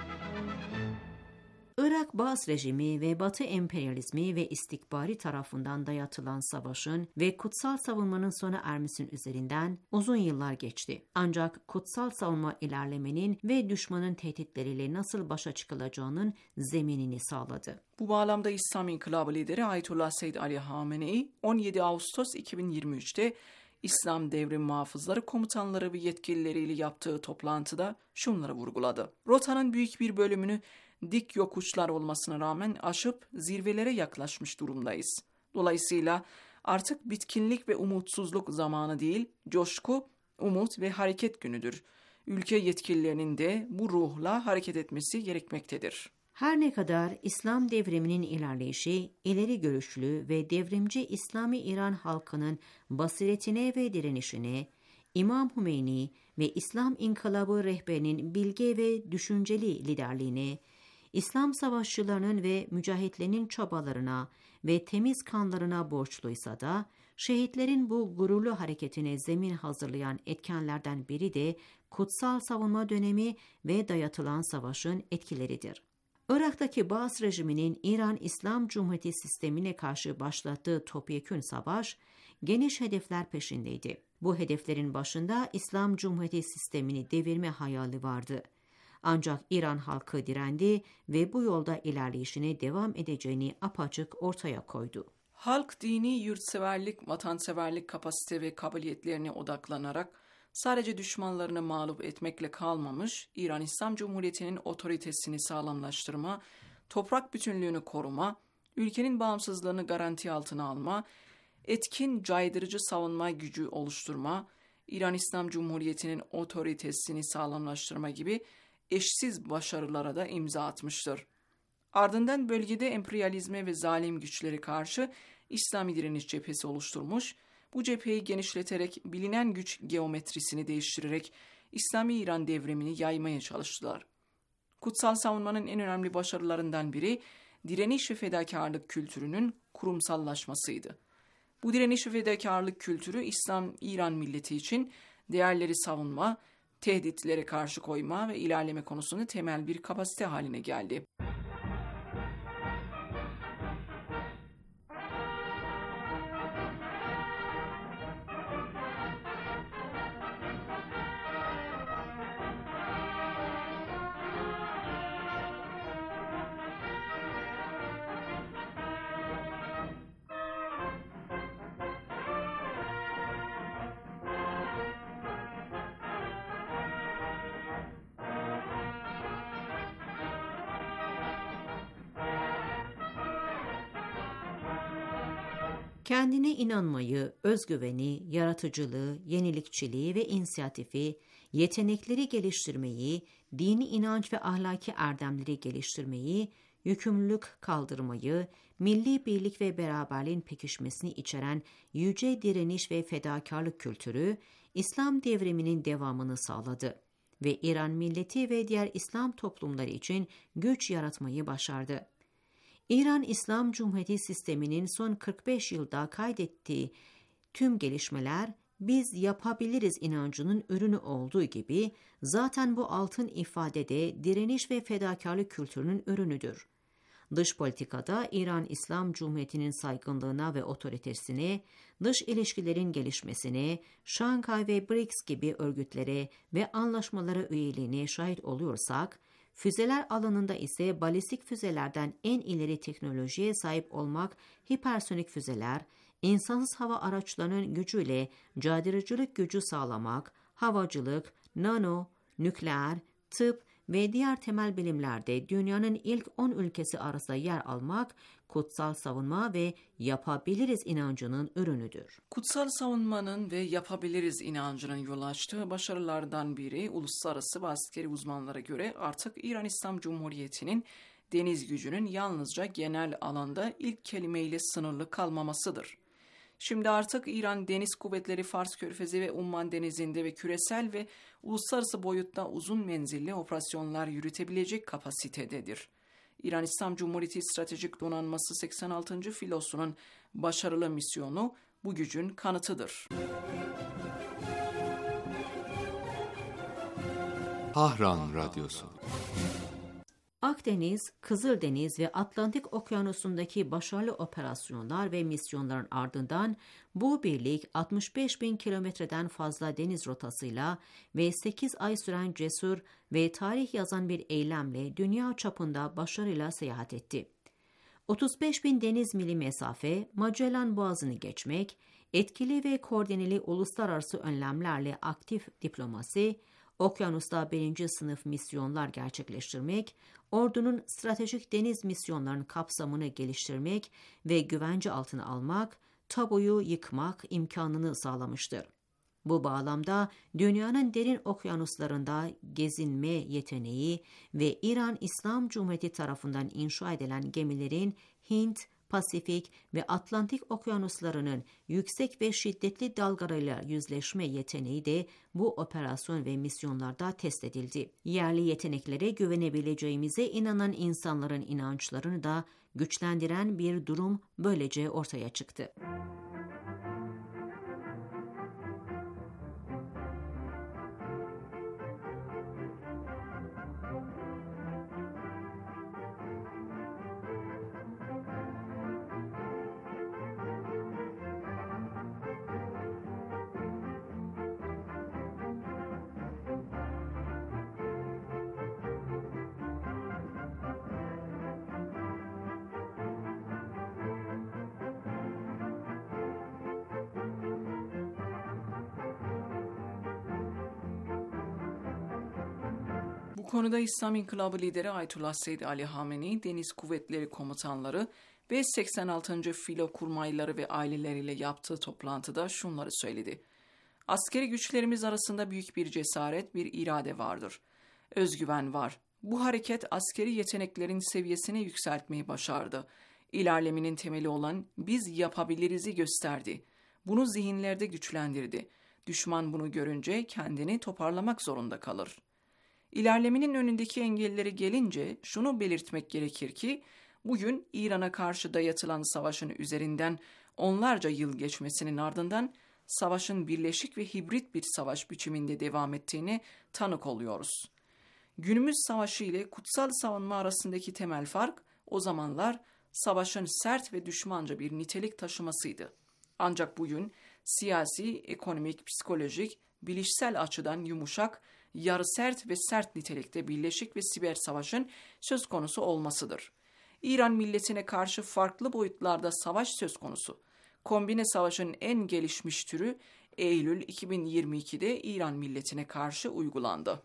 Irak Baas rejimi ve Batı emperyalizmi ve istikbari tarafından dayatılan savaşın ve kutsal savunmanın sona ermesinin üzerinden uzun yıllar geçti. Ancak kutsal savunma ilerlemenin ve düşmanın tehditleriyle nasıl başa çıkılacağının zeminini sağladı. Bu bağlamda İslam İnkılabı lideri Ayetullah Seyyid Ali Hamenei 17 Ağustos 2023'te İslam Devrim Muhafızları komutanları ve yetkilileriyle yaptığı toplantıda şunları vurguladı. Rotanın büyük bir bölümünü dik yokuşlar olmasına rağmen aşıp zirvelere yaklaşmış durumdayız. Dolayısıyla artık bitkinlik ve umutsuzluk zamanı değil, coşku, umut ve hareket günüdür. Ülke yetkililerinin de bu ruhla hareket etmesi gerekmektedir. Her ne kadar İslam devriminin ilerleyişi, ileri görüşlü ve devrimci İslami İran halkının basiretine ve direnişine, İmam Hümeyni ve İslam İnkılabı rehberinin bilge ve düşünceli liderliğine, İslam savaşçılarının ve mücahitlerinin çabalarına ve temiz kanlarına borçluysa da, şehitlerin bu gururlu hareketine zemin hazırlayan etkenlerden biri de kutsal savunma dönemi ve dayatılan savaşın etkileridir. Irak'taki Baas rejiminin İran İslam Cumhuriyeti sistemine karşı başlattığı topyekün savaş, geniş hedefler peşindeydi. Bu hedeflerin başında İslam Cumhuriyeti sistemini devirme hayali vardı. Ancak İran halkı direndi ve bu yolda ilerleyişine devam edeceğini apaçık ortaya koydu. Halk dini yurtseverlik, vatanseverlik kapasite ve kabiliyetlerine odaklanarak sadece düşmanlarını mağlup etmekle kalmamış, İran İslam Cumhuriyeti'nin otoritesini sağlamlaştırma, toprak bütünlüğünü koruma, ülkenin bağımsızlığını garanti altına alma, etkin caydırıcı savunma gücü oluşturma, İran İslam Cumhuriyeti'nin otoritesini sağlamlaştırma gibi eşsiz başarılara da imza atmıştır. Ardından bölgede emperyalizme ve zalim güçlere karşı İslami direniş cephesi oluşturmuş, bu cepheyi genişleterek bilinen güç geometrisini değiştirerek İslami İran devrimini yaymaya çalıştılar. Kutsal savunmanın en önemli başarılarından biri direniş ve fedakarlık kültürünün kurumsallaşmasıydı. Bu direniş ve fedakarlık kültürü İslam İran milleti için değerleri savunma, tehditlere karşı koyma ve ilerleme konusunda temel bir kapasite haline geldi. Kendine inanmayı, özgüveni, yaratıcılığı, yenilikçiliği ve inisiyatifi, yetenekleri geliştirmeyi, dini inanç ve ahlaki erdemleri geliştirmeyi, yükümlülük kaldırmayı, milli birlik ve beraberliğin pekişmesini içeren yüce direniş ve fedakarlık kültürü, İslam devriminin devamını sağladı ve İran milleti ve diğer İslam toplumları için güç yaratmayı başardı. İran İslam Cumhuriyeti sisteminin son 45 yılda kaydettiği tüm gelişmeler biz yapabiliriz inancının ürünü olduğu gibi zaten bu altın ifadede direniş ve fedakarlık kültürünün ürünüdür. Dış politikada İran İslam Cumhuriyeti'nin saygınlığına ve otoritesine, dış ilişkilerin gelişmesine, Şanghay ve BRICS gibi örgütlere ve anlaşmalara üyeliğine şahit oluyorsak, füzeler alanında ise balistik füzelerden en ileri teknolojiye sahip olmak, hipersonik füzeler, insansız hava araçlarının gücüyle caydırıcılık gücü sağlamak, havacılık, nano, nükleer, tıp ve diğer temel bilimlerde dünyanın ilk 10 ülkesi arasında yer almak, kutsal savunma ve yapabiliriz inancının ürünüdür. Kutsal savunmanın ve yapabiliriz inancının yol açtığı başarılardan biri, uluslararası ve askeri uzmanlara göre artık İran İslam Cumhuriyeti'nin deniz gücünün yalnızca genel alanda ilk kelimeyle sınırlı kalmamasıdır. Şimdi artık İran Deniz Kuvvetleri Fars Körfezi ve Umman Denizi'nde ve küresel ve uluslararası boyutta uzun menzilli operasyonlar yürütebilecek kapasitededir. İran İslam Cumhuriyeti Stratejik Donanması 86. filosunun başarılı misyonu bu gücün kanıtıdır. Tahran Radyosu. Akdeniz, Kızıldeniz ve Atlantik Okyanusu'ndaki başarılı operasyonlar ve misyonların ardından bu birlik 65 bin kilometreden fazla deniz rotasıyla ve 8 ay süren cesur ve tarih yazan bir eylemle dünya çapında başarıyla seyahat etti. 35 bin deniz mili mesafe, Magellan Boğazı'nı geçmek, etkili ve koordineli uluslararası önlemlerle aktif diplomasi, okyanusta 1. sınıf misyonlar gerçekleştirmek, ordunun stratejik deniz misyonlarının kapsamını geliştirmek ve güvence altına almak, tabuyu yıkmak imkanını sağlamıştır. Bu bağlamda dünyanın derin okyanuslarında gezinme yeteneği ve İran İslam Cumhuriyeti tarafından inşa edilen gemilerin Hint, Pasifik ve Atlantik okyanuslarının yüksek ve şiddetli dalgalarıyla yüzleşme yeteneği de bu operasyon ve misyonlarda test edildi. Yerli yeteneklere güvenebileceğimize inanan insanların inançlarını da güçlendiren bir durum böylece ortaya çıktı. Bu konuda İslam İnkılabı lideri Ayetullah Seyyid Ali Hamenei, Deniz Kuvvetleri Komutanları ve 86. Filo kurmayları ve aileleriyle yaptığı toplantıda şunları söyledi. Askeri güçlerimiz arasında büyük bir cesaret, bir irade vardır. Özgüven var. Bu hareket askeri yeteneklerin seviyesini yükseltmeyi başardı. İlerlemenin temeli olan biz yapabiliriz'i gösterdi. Bunu zihinlerde güçlendirdi. Düşman bunu görünce kendini toparlamak zorunda kalır. İlerlemenin önündeki engelleri gelince şunu belirtmek gerekir ki, bugün İran'a karşı dayatılan savaşın üzerinden onlarca yıl geçmesinin ardından savaşın birleşik ve hibrit bir savaş biçiminde devam ettiğini tanık oluyoruz. Günümüz savaşı ile kutsal savunma arasındaki temel fark, o zamanlar savaşın sert ve düşmanca bir nitelik taşımasıydı. Ancak bugün siyasi, ekonomik, psikolojik, bilişsel açıdan yumuşak, yarı sert ve sert nitelikte birleşik ve siber savaşın söz konusu olmasıdır. İran milletine karşı farklı boyutlarda savaş söz konusu. Kombine savaşın en gelişmiş türü Eylül 2022'de İran milletine karşı uygulandı.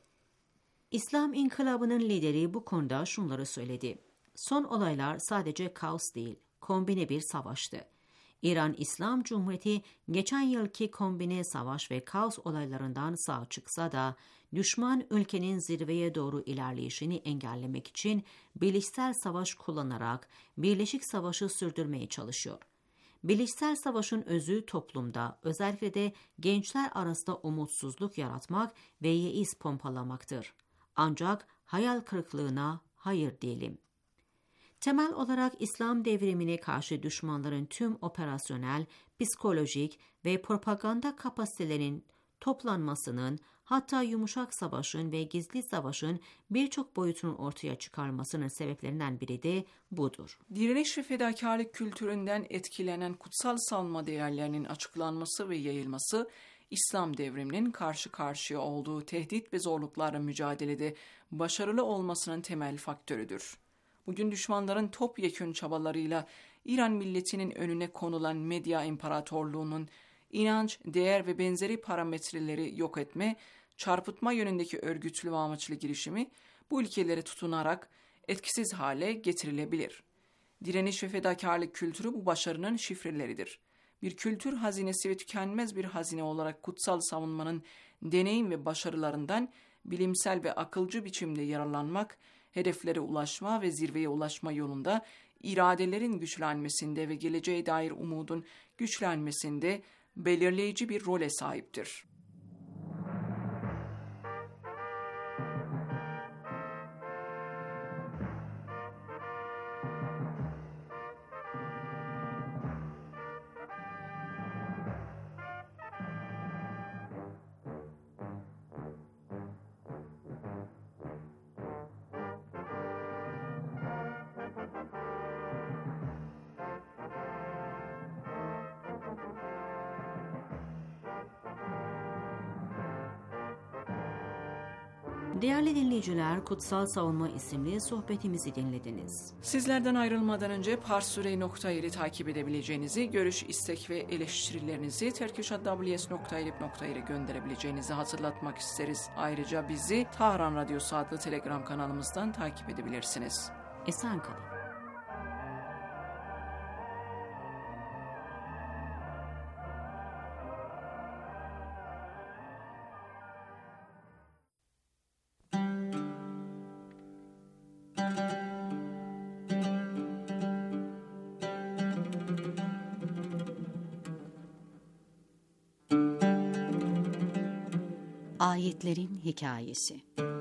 İslam İnkılabı'nın lideri bu konuda şunları söyledi. Son olaylar sadece kaos değil, kombine bir savaştı. İran İslam Cumhuriyeti geçen yılki kombine savaş ve kaos olaylarından sağ çıksa da düşman ülkenin zirveye doğru ilerleyişini engellemek için bilişsel savaş kullanarak birleşik savaşı sürdürmeye çalışıyor. Bilişsel savaşın özü toplumda, özellikle de gençler arasında umutsuzluk yaratmak ve yeis pompalamaktır. Ancak hayal kırıklığına hayır diyelim. Temel olarak İslam devrimine karşı düşmanların tüm operasyonel, psikolojik ve propaganda kapasitelerinin toplanmasının, hatta yumuşak savaşın ve gizli savaşın birçok boyutunun ortaya çıkarmasının sebeplerinden biri de budur. Direniş ve fedakarlık kültüründen etkilenen kutsal savunma değerlerinin açıklanması ve yayılması, İslam devriminin karşı karşıya olduğu tehdit ve zorluklarla mücadelede başarılı olmasının temel faktörüdür. Bugün düşmanların topyekün çabalarıyla İran milletinin önüne konulan medya imparatorluğunun inanç, değer ve benzeri parametreleri yok etme, çarpıtma yönündeki örgütlü ve amaçlı girişimi bu ilkelere tutunarak etkisiz hale getirilebilir. Direniş ve fedakarlık kültürü bu başarının şifreleridir. Bir kültür hazinesi ve tükenmez bir hazine olarak kutsal savunmanın deneyim ve başarılarından bilimsel ve akılcı biçimde yararlanmak, hedeflere ulaşma ve zirveye ulaşma yolunda iradelerin güçlenmesinde ve geleceğe dair umudun güçlenmesinde belirleyici bir role sahiptir. Değerli dinleyiciler, Kutsal Savunma isimli sohbetimizi dinlediniz. Sizlerden ayrılmadan önce parsurey.ir'i takip edebileceğinizi, görüş, istek ve eleştirilerinizi terküşat.ws.irib.ir'e gönderebileceğinizi hatırlatmak isteriz. Ayrıca bizi Tahran Radyosu adlı Telegram kanalımızdan takip edebilirsiniz. Esen kalın. Ayetlerin Hikayesi.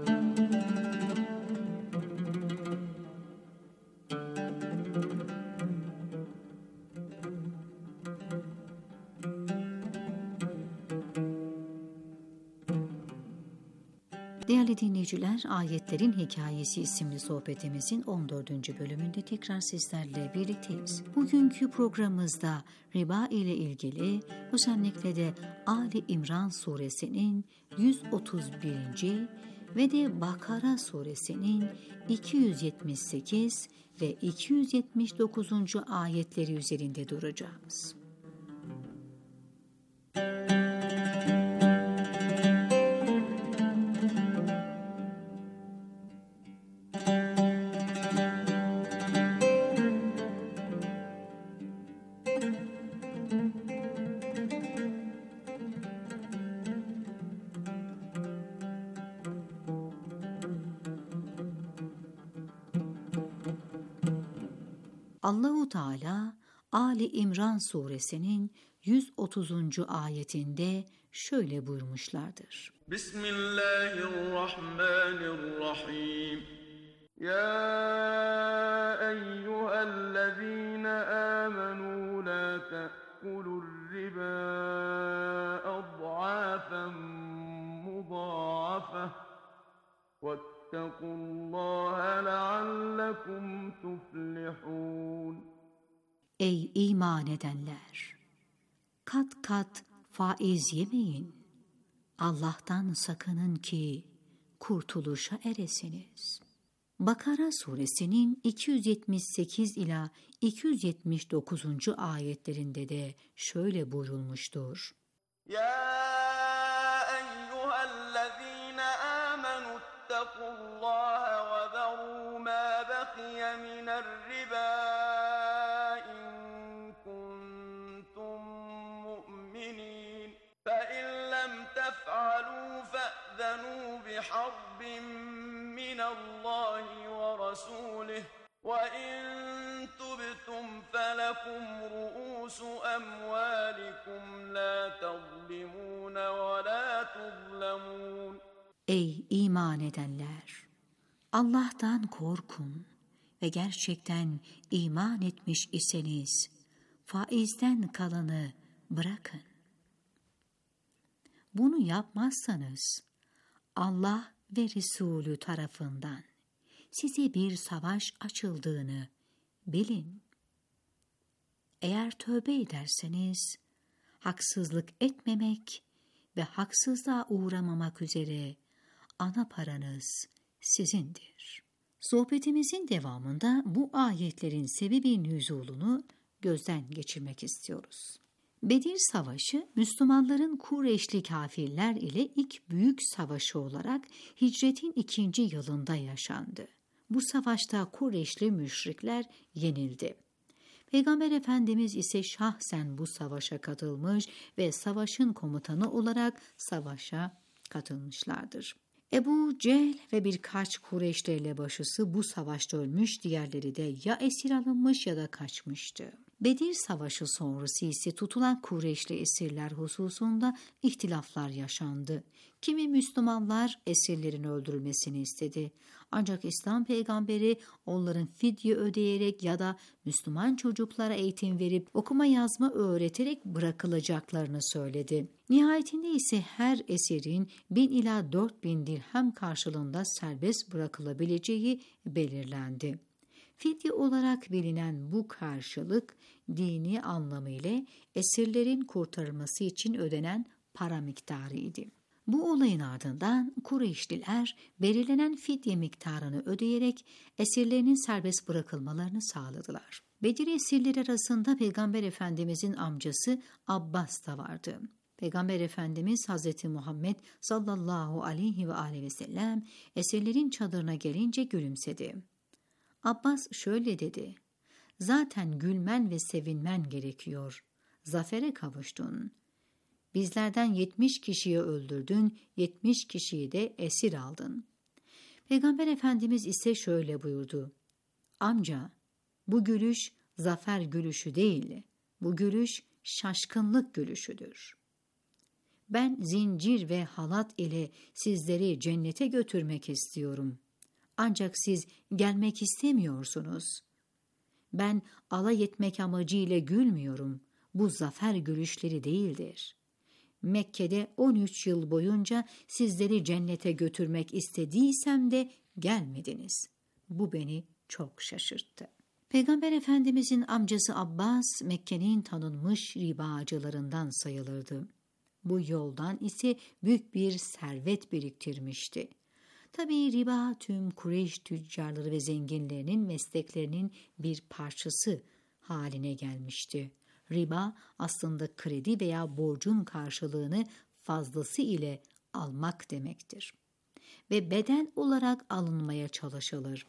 Değerli dinleyiciler, Ayetlerin Hikayesi isimli sohbetimizin 14. bölümünde tekrar sizlerle birlikteyiz. Bugünkü programımızda riba ile ilgili, özellikle de Ali İmran suresinin 131. ve de Bakara suresinin 278 ve 279. ayetleri üzerinde duracağız. Allah-u Teala Ali İmran suresinin 130. ayetinde şöyle buyurmuşlardır. Bismillahirrahmanirrahim. Ya eyyühellezine amenu la te'kulur riba ad'afen mudâafe وَاتَّقُوا اللّٰهَ لَعَلَّكُمْ تُفْلِحُونَ. Ey iman edenler! Kat kat faiz yemeyin. Allah'tan sakının ki kurtuluşa eresiniz. Bakara suresinin 278 ila 279. ayetlerinde de şöyle buyurulmuştur. Ya eyyühellezine amenu اتقوا الله وذروا ما بقي من الربا إن كنتم مؤمنين فإن لم تفعلوا فأذنوا بحرب من الله ورسوله وإن تبتم فلكم رؤوس أموالكم لا تظلمون ولا تظلمون. Ey iman edenler! Allah'tan korkun ve gerçekten iman etmiş iseniz faizden kalanı bırakın. Bunu yapmazsanız Allah ve Resulü tarafından size bir savaş açıldığını bilin. Eğer tövbe ederseniz haksızlık etmemek ve haksızlığa uğramamak üzere ana paranız sizindir. Sohbetimizin devamında bu ayetlerin sebebi nüzulunu gözden geçirmek istiyoruz. Bedir Savaşı, Müslümanların Kureyşli kafirler ile ilk büyük savaşı olarak hicretin 2. yılında yaşandı. Bu savaşta Kureyşli müşrikler yenildi. Peygamber Efendimiz ise şahsen bu savaşa katılmış ve savaşın komutanı olarak savaşa katılmışlardır. Ebu Cehl ve birkaç Kureyşli elebaşısı bu savaşta ölmüş, diğerleri de ya esir alınmış ya da kaçmıştı. Bedir Savaşı sonrası ise tutulan Kureyşli esirler hususunda ihtilaflar yaşandı. Kimi Müslümanlar esirlerin öldürülmesini istedi. Ancak İslam peygamberi onların fidye ödeyerek ya da Müslüman çocuklara eğitim verip okuma yazma öğreterek bırakılacaklarını söyledi. Nihayetinde ise her esirin 1000 ila 4000 dirhem karşılığında serbest bırakılabileceği belirlendi. Fidye olarak bilinen bu karşılık dini anlamıyla esirlerin kurtarılması için ödenen para miktarıydı. Bu olayın ardından Kureyşliler belirlenen fidye miktarını ödeyerek esirlerinin serbest bırakılmalarını sağladılar. Bedir esirleri arasında Peygamber Efendimizin amcası Abbas da vardı. Peygamber Efendimiz Hazreti Muhammed sallallahu aleyhi ve aleyhi ve sellem esirlerin çadırına gelince gülümsedi. Abbas şöyle dedi: "Zaten gülmen ve sevinmen gerekiyor. Zafere kavuştun. Bizlerden 70 kişiyi öldürdün, 70 kişiyi de esir aldın." Peygamber Efendimiz ise şöyle buyurdu: "Amca, bu gülüş zafer gülüşü değil, bu gülüş şaşkınlık gülüşüdür. Ben zincir ve halat ile sizleri cennete götürmek istiyorum. Ancak siz gelmek istemiyorsunuz. Ben alay etmek amacıyla gülmüyorum. Bu zafer gülüşleri değildir. Mekke'de 13 yıl boyunca sizleri cennete götürmek istediysem de gelmediniz. Bu beni çok şaşırttı." Peygamber Efendimizin amcası Abbas, Mekke'nin tanınmış ribacılarından sayılırdı. Bu yoldan ise büyük bir servet biriktirmişti. Tabii riba tüm Kureyş tüccarları ve zenginlerinin mesleklerinin bir parçası haline gelmişti. Riba aslında kredi veya borcun karşılığını fazlası ile almak demektir ve beden olarak alınmaya çalışılır.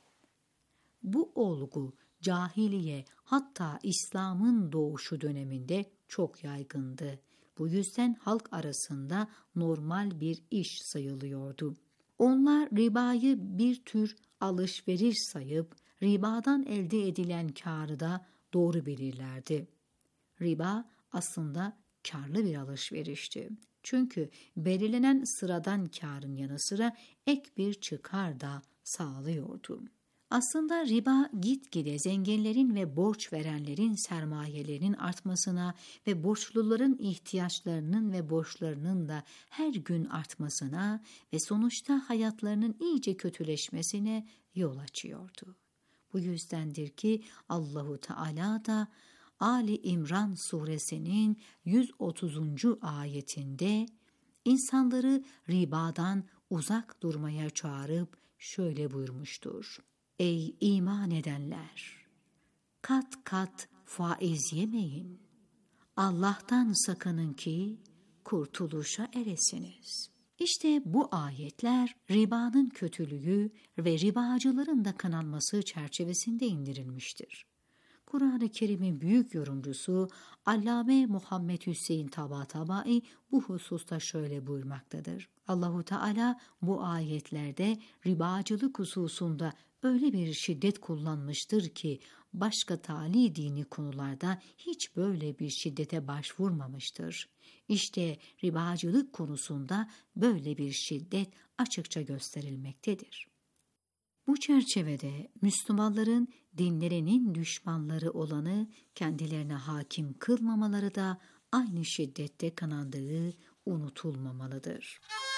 Bu olgu cahiliye, hatta İslam'ın doğuşu döneminde çok yaygındı. Bu yüzden halk arasında normal bir iş sayılıyordu. Onlar ribayı bir tür alışveriş sayıp ribadan elde edilen kârı da doğru bilirlerdi. Riba aslında kârlı bir alışverişti. Çünkü belirlenen sıradan kârın yanı sıra ek bir çıkar da sağlıyordu. Aslında riba gitgide zenginlerin ve borç verenlerin sermayelerinin artmasına ve borçluların ihtiyaçlarının ve borçlarının da her gün artmasına ve sonuçta hayatlarının iyice kötüleşmesine yol açıyordu. Bu yüzdendir ki Allahu Teala da Ali İmran suresinin 130. ayetinde insanları ribadan uzak durmaya çağırıp şöyle buyurmuştur: "Ey iman edenler! Kat kat faiz yemeyin. Allah'tan sakının ki kurtuluşa eresiniz." İşte bu ayetler ribanın kötülüğü ve ribacıların da kınanması çerçevesinde indirilmiştir. Kur'an-ı Kerim'in büyük yorumcusu Allame Muhammed Hüseyin Tabatabai bu hususta şöyle buyurmaktadır: Allahu Teala bu ayetlerde ribacılık hususunda öyle bir şiddet kullanmıştır ki başka tali dini konularda hiç böyle bir şiddete başvurmamıştır. İşte ribacılık konusunda böyle bir şiddet açıkça gösterilmektedir. Bu çerçevede Müslümanların dinlerinin düşmanları olanı kendilerine hakim kılmamaları da aynı şiddette kınandığı unutulmamalıdır.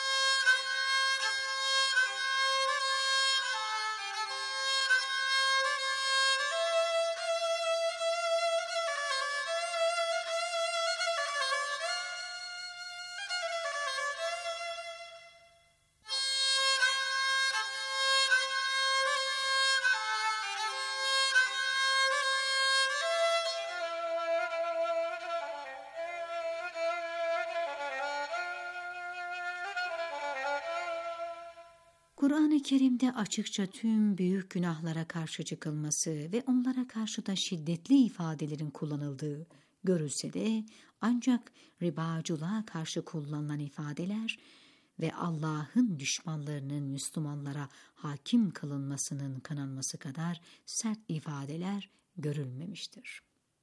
Kur'an-ı Kerim'de açıkça tüm büyük günahlara karşı çıkılması ve onlara karşı da şiddetli ifadelerin kullanıldığı görülse de ancak ribacılığa karşı kullanılan ifadeler ve Allah'ın düşmanlarının Müslümanlara hakim kılınmasının kınanması kadar sert ifadeler görülmemiştir.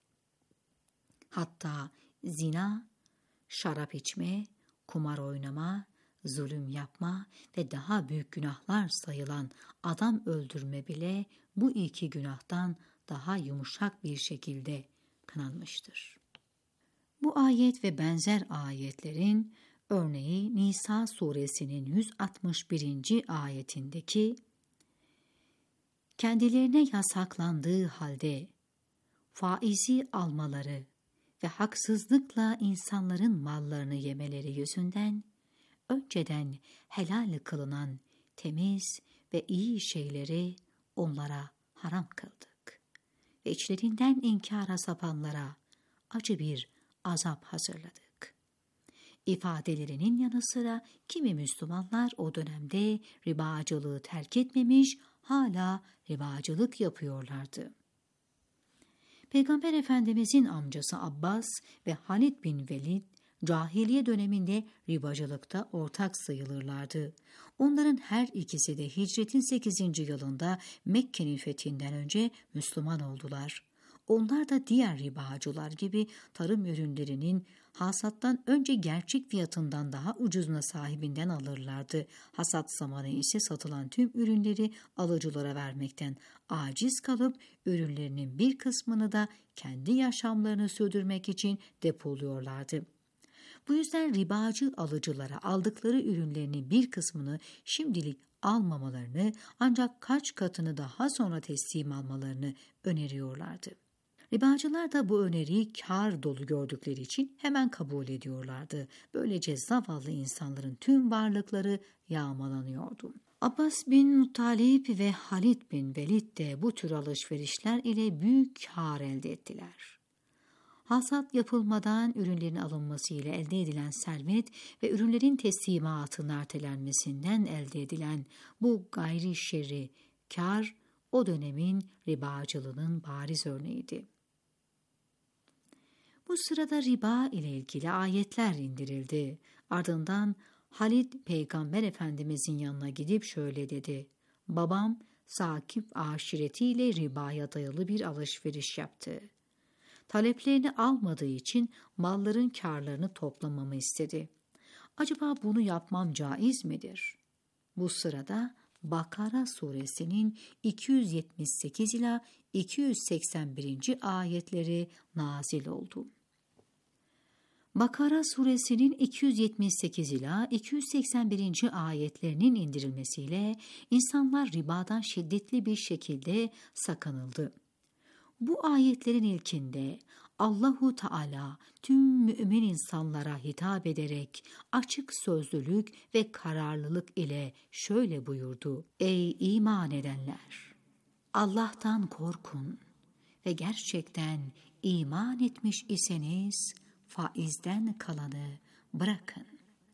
Hatta zina, şarap içme, kumar oynama, zulüm yapma ve daha büyük günahlar sayılan adam öldürme bile bu iki günahtan daha yumuşak bir şekilde kınanmıştır. Bu ayet ve benzer ayetlerin örneği Nisa suresinin 161. ayetindeki kendilerine yasaklandığı halde faizi almaları ve haksızlıkla insanların mallarını yemeleri yüzünden önceden helal kılınan temiz ve iyi şeyleri onlara haram kıldık. Ve içlerinden inkara sapanlara acı bir azap hazırladık. İfadelerinin yanı sıra kimi Müslümanlar o dönemde ribacılığı terk etmemiş, hala ribacılık yapıyorlardı. Peygamber Efendimizin amcası Abbas ve Halid bin Velid, cahiliye döneminde ribacılıkta ortak sayılırlardı. Onların her ikisi de hicretin 8. yılında Mekke'nin fethinden önce Müslüman oldular. Onlar da diğer ribacılar gibi tarım ürünlerinin hasattan önce gerçek fiyatından daha ucuzuna sahibinden alırlardı. Hasat zamanı ise satılan tüm ürünleri alıcılara vermekten aciz kalıp ürünlerinin bir kısmını da kendi yaşamlarını sürdürmek için depoluyorlardı. Bu yüzden ribacı alıcılara aldıkları ürünlerinin bir kısmını şimdilik almamalarını, ancak kaç katını daha sonra teslim almalarını öneriyorlardı. Ribacılar da bu öneriyi kar dolu gördükleri için hemen kabul ediyorlardı. Böylece zavallı insanların tüm varlıkları yağmalanıyordu. Abbas bin Muttalib ve Halid bin Velid de bu tür alışverişler ile büyük kar elde ettiler. Hasat yapılmadan ürünlerin alınması ile elde edilen servet ve ürünlerin teslimatının ertelenmesinden elde edilen bu gayri şer'i kar o dönemin ribacılığının bariz örneğiydi. Bu sırada riba ile ilgili ayetler indirildi. Ardından Halid Peygamber Efendimizin yanına gidip şöyle dedi: "Babam Sakif aşiretiyle ribaya dayalı bir alışveriş yaptı. Taleplerini almadığı için malların karlarını toplamamı istedi. Acaba bunu yapmam caiz midir?" Bu sırada Bakara suresinin 278 ila 281. ayetleri nazil oldu. Bakara suresinin 278 ila 281. ayetlerinin indirilmesiyle insanlar ribadan şiddetli bir şekilde sakınıldı. Bu ayetlerin ilkinde Allahu Teala tüm mümin insanlara hitap ederek açık sözlülük ve kararlılık ile şöyle buyurdu: "Ey iman edenler! Allah'tan korkun ve gerçekten iman etmiş iseniz faizden kalanı bırakın."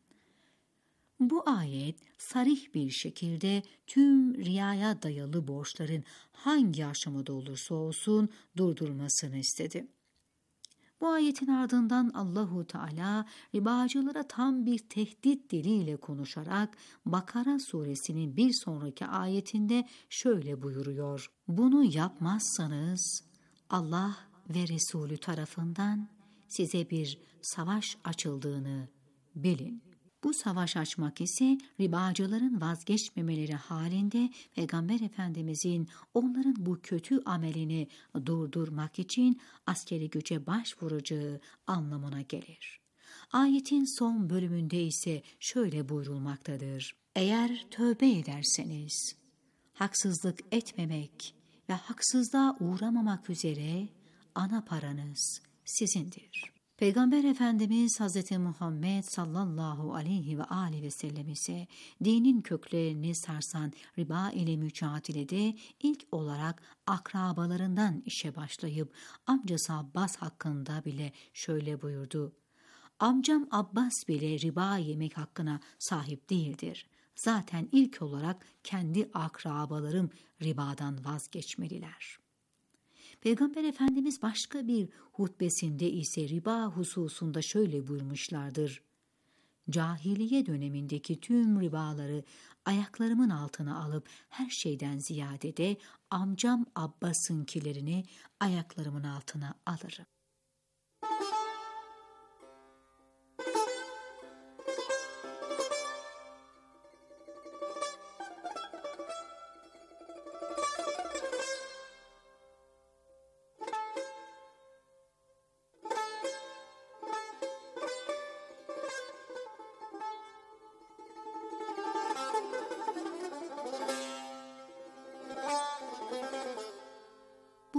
Bu ayet sarih bir şekilde tüm riyaya dayalı borçların hangi aşamada olursa olsun durdurmasını istedi. Bu ayetin ardından Allahu Teala ribacılara tam bir tehdit diliyle konuşarak Bakara suresinin bir sonraki ayetinde şöyle buyuruyor: "Bunu yapmazsanız Allah ve Resulü tarafından size bir savaş açıldığını bilin." Bu savaş açmak ise ribacıların vazgeçmemeleri halinde Peygamber Efendimizin onların bu kötü amelini durdurmak için askeri güce başvuracağı anlamına gelir. Ayetin son bölümünde ise şöyle buyurulmaktadır: "Eğer tövbe ederseniz haksızlık etmemek ve haksızlığa uğramamak üzere ana paranız sizindir." Peygamber Efendimiz Hz. Muhammed sallallahu aleyhi ve aleyhi ve sellem ise dinin köklerini sarsan riba ile mücadelede ilk olarak akrabalarından işe başlayıp amcası Abbas hakkında bile şöyle buyurdu: "Amcam Abbas bile riba yemek hakkına sahip değildir. Zaten ilk olarak kendi akrabalarım ribadan vazgeçmeliler." Peygamber Efendimiz başka bir hutbesinde ise riba hususunda şöyle buyurmuşlardır: "Cahiliye dönemindeki tüm ribaları ayaklarımın altına alıp her şeyden ziyade de amcam Abbas'ınkilerini ayaklarımın altına alırım."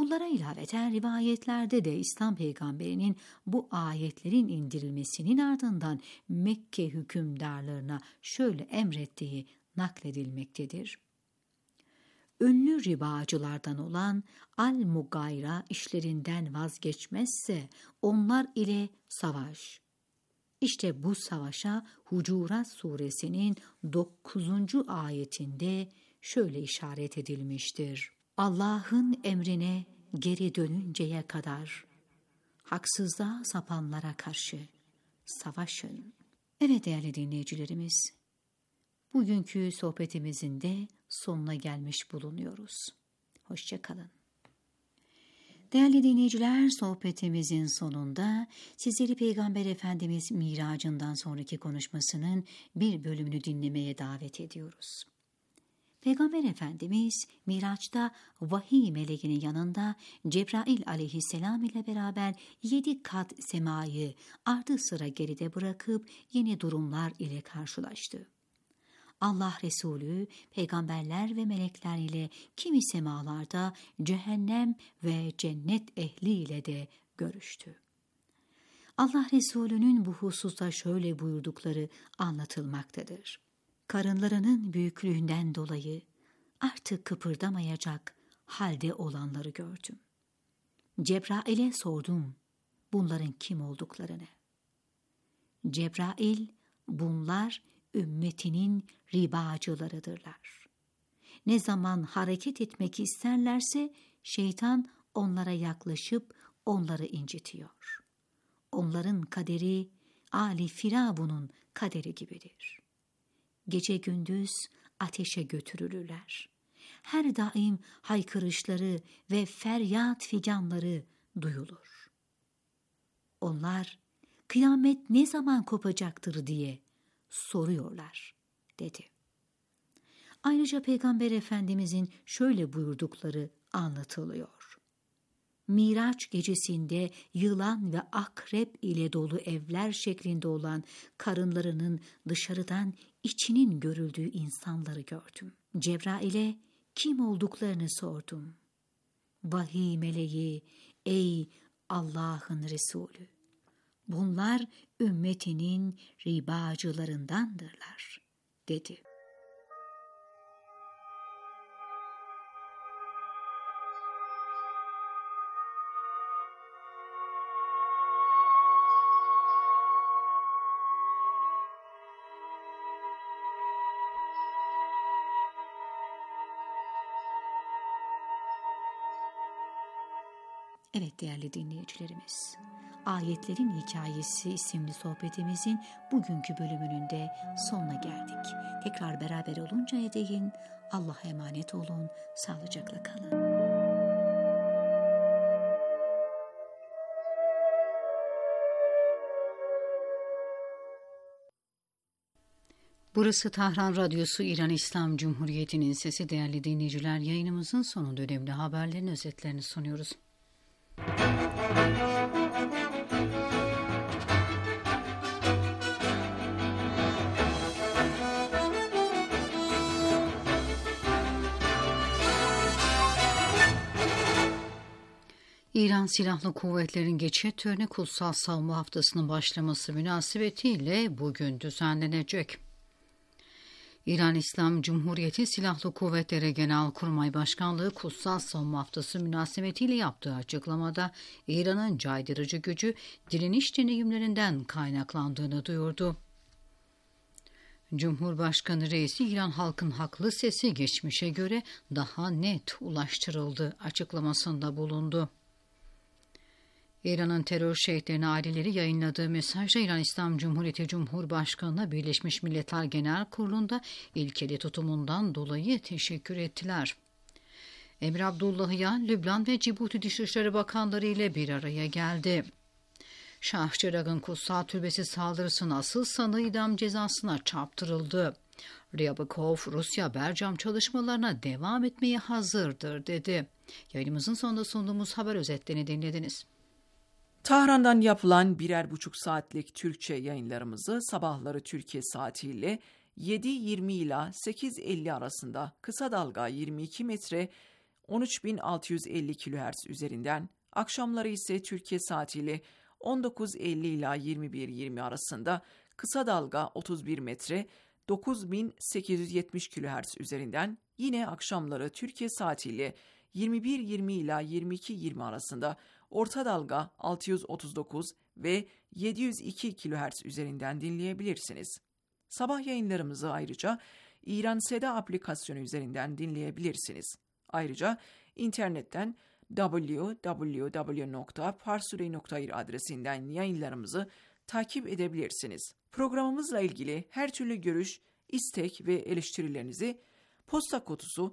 Bunlara ilaveten rivayetlerde de İslam peygamberinin bu ayetlerin indirilmesinin ardından Mekke hükümdarlarına şöyle emrettiği nakledilmektedir. Ünlü ribacılardan olan Al-Mugayra işlerinden vazgeçmezse onlar ile savaş. İşte bu savaşa Hucurat suresinin 9. ayetinde şöyle işaret edilmiştir. Allah'ın emrine geri dönünceye kadar haksızlığa sapanlara karşı savaşın. Evet değerli dinleyicilerimiz, bugünkü sohbetimizin de sonuna gelmiş bulunuyoruz. Hoşça kalın. Değerli dinleyiciler, sohbetimizin sonunda sizleri Peygamber Efendimiz Miracından sonraki konuşmasının bir bölümünü dinlemeye davet ediyoruz. Peygamber Efendimiz Miraç'ta vahiy meleğinin yanında Cebrail aleyhisselam ile beraber 7 kat semayı ardı sıra geride bırakıp yeni durumlar ile karşılaştı. Allah Resulü peygamberler ve melekler ile kimi semalarda cehennem ve cennet ehliyle de görüştü. Allah Resulü'nün bu hususta şöyle buyurdukları anlatılmaktadır. Karınlarının büyüklüğünden dolayı artık kıpırdamayacak halde olanları gördüm. Cebrail'e sordum bunların kim olduklarını. Cebrail, bunlar ümmetinin ribacılarıdırlar. Ne zaman hareket etmek isterlerse şeytan onlara yaklaşıp onları incitiyor. Onların kaderi Ali Firavun'un kaderi gibidir. Gece gündüz ateşe götürülürler. Her daim haykırışları ve feryat figanları duyulur. Onlar kıyamet ne zaman kopacaktır diye soruyorlar, dedi. Ayrıca Peygamber Efendimizin şöyle buyurdukları anlatılıyor. Miraç gecesinde yılan ve akrep ile dolu evler şeklinde olan karınlarının dışarıdan içinin görüldüğü insanları gördüm. Cebrail'e kim olduklarını sordum. Vahiy meleği, ey Allah'ın Resulü, bunlar ümmetinin ribacılarındandırlar, dedi. Evet değerli dinleyicilerimiz, Ayetlerin Hikayesi isimli sohbetimizin bugünkü bölümünün de sonuna geldik. Tekrar beraber oluncaya değin Allah'a emanet olun, sağlıcakla kalın. Burası Tahran Radyosu İran İslam Cumhuriyeti'nin sesi. Değerli dinleyiciler, yayınımızın sonunda önemli haberlerin özetlerini sunuyoruz. İran Silahlı Kuvvetleri'nin geçit töreni Kutsal Savunma Haftası'nın başlaması münasebetiyle bugün düzenlenecek. İran İslam Cumhuriyeti Silahlı Kuvvetleri Genelkurmay Başkanlığı Kutsal Savunma Haftası münasebetiyle yaptığı açıklamada İran'ın caydırıcı gücü direniş deneyimlerinden kaynaklandığını duyurdu. Cumhurbaşkanı Reisi, İran halkın haklı sesi geçmişe göre daha net ulaştırıldı açıklamasında bulundu. İran'ın terör şehitlerine aileleri yayınladığı mesajda İran İslam Cumhuriyeti Cumhurbaşkanı'na Birleşmiş Milletler Genel Kurulu'nda ilkeli tutumundan dolayı teşekkür ettiler. Emir Abdullahian, Lübnan ve Cibuti Dışişleri Bakanları ile bir araya geldi. Şah Çırag'ın kutsal türbesi saldırısının asıl sanığı idam cezasına çarptırıldı. Ryabakov, Rusya Bercam çalışmalarına devam etmeye hazırdır, dedi. Yayınımızın sonunda sunduğumuz haber özetlerini dinlediniz. Tahran'dan yapılan 1,5 saatlik Türkçe yayınlarımızı sabahları Türkiye saatiyle 7.20 ila 8.50 arasında kısa dalga 22 metre 13.650 kHz üzerinden, akşamları ise Türkiye saatiyle 19.50 ila 21.20 arasında kısa dalga 31 metre 9.870 kHz üzerinden, yine akşamları Türkiye saatiyle 21.20 ila 22.20 arasında orta dalga 639 ve 702 kHz üzerinden dinleyebilirsiniz. Sabah yayınlarımızı ayrıca İran Seda aplikasyonu üzerinden dinleyebilirsiniz. Ayrıca internetten www.parsurey.ir adresinden yayınlarımızı takip edebilirsiniz. Programımızla ilgili her türlü görüş, istek ve eleştirilerinizi posta kutusu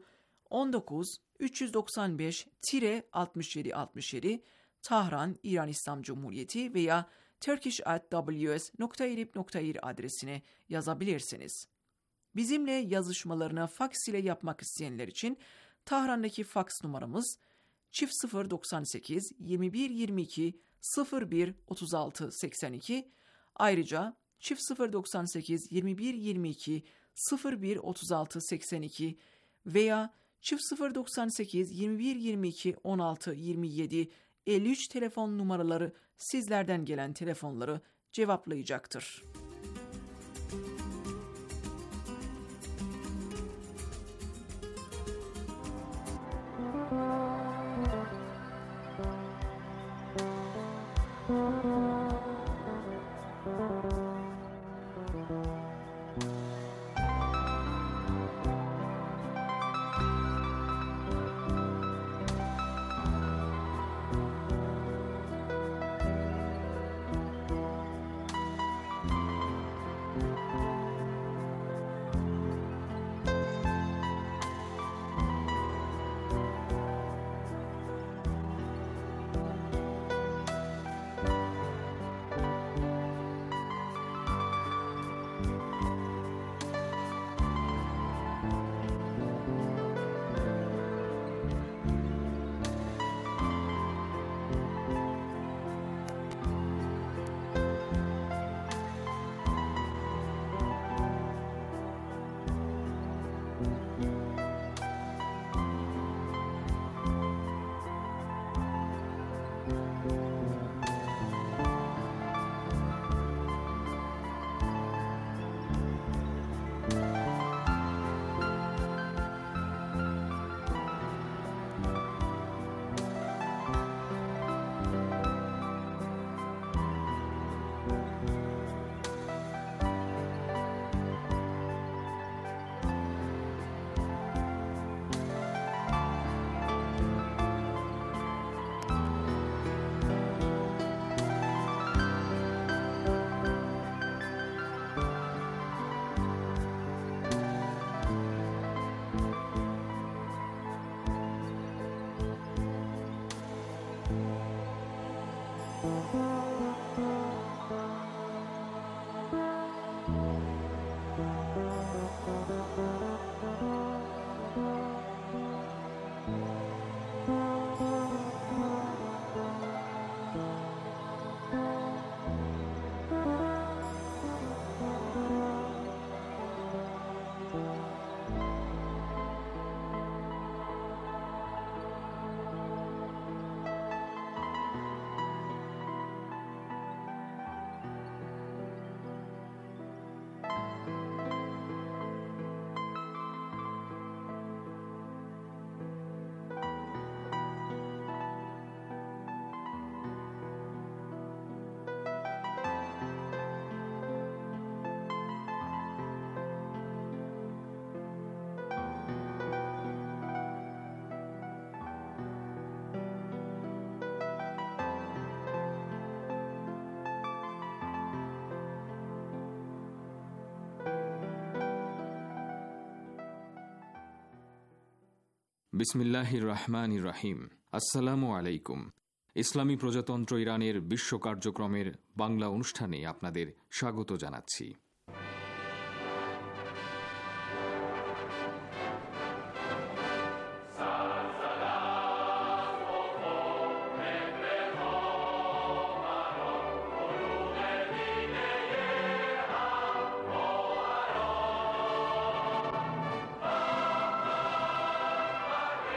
19-395-6767 Tahran, İran İslam Cumhuriyeti veya turkish@ws.irib.ir adresine yazabilirsiniz. Bizimle yazışmalarını faks ile yapmak isteyenler için Tahran'daki faks numaramız 098 21 22 01 36 82, ayrıca 098 21 22 01 36 82 veya 098 21 22 16 27 53 telefon numaraları sizlerden gelen telefonları cevaplayacaktır. বিসমিল্লাহিররহমানিররহিম। আসসালামু আলাইকুম। ইসলামী প্রজাতন্ত্র ইরানের বিশ্ব কার্যক্রমের বাংলা অনুষ্ঠানে আপনাদের স্বাগত জানাচ্ছি।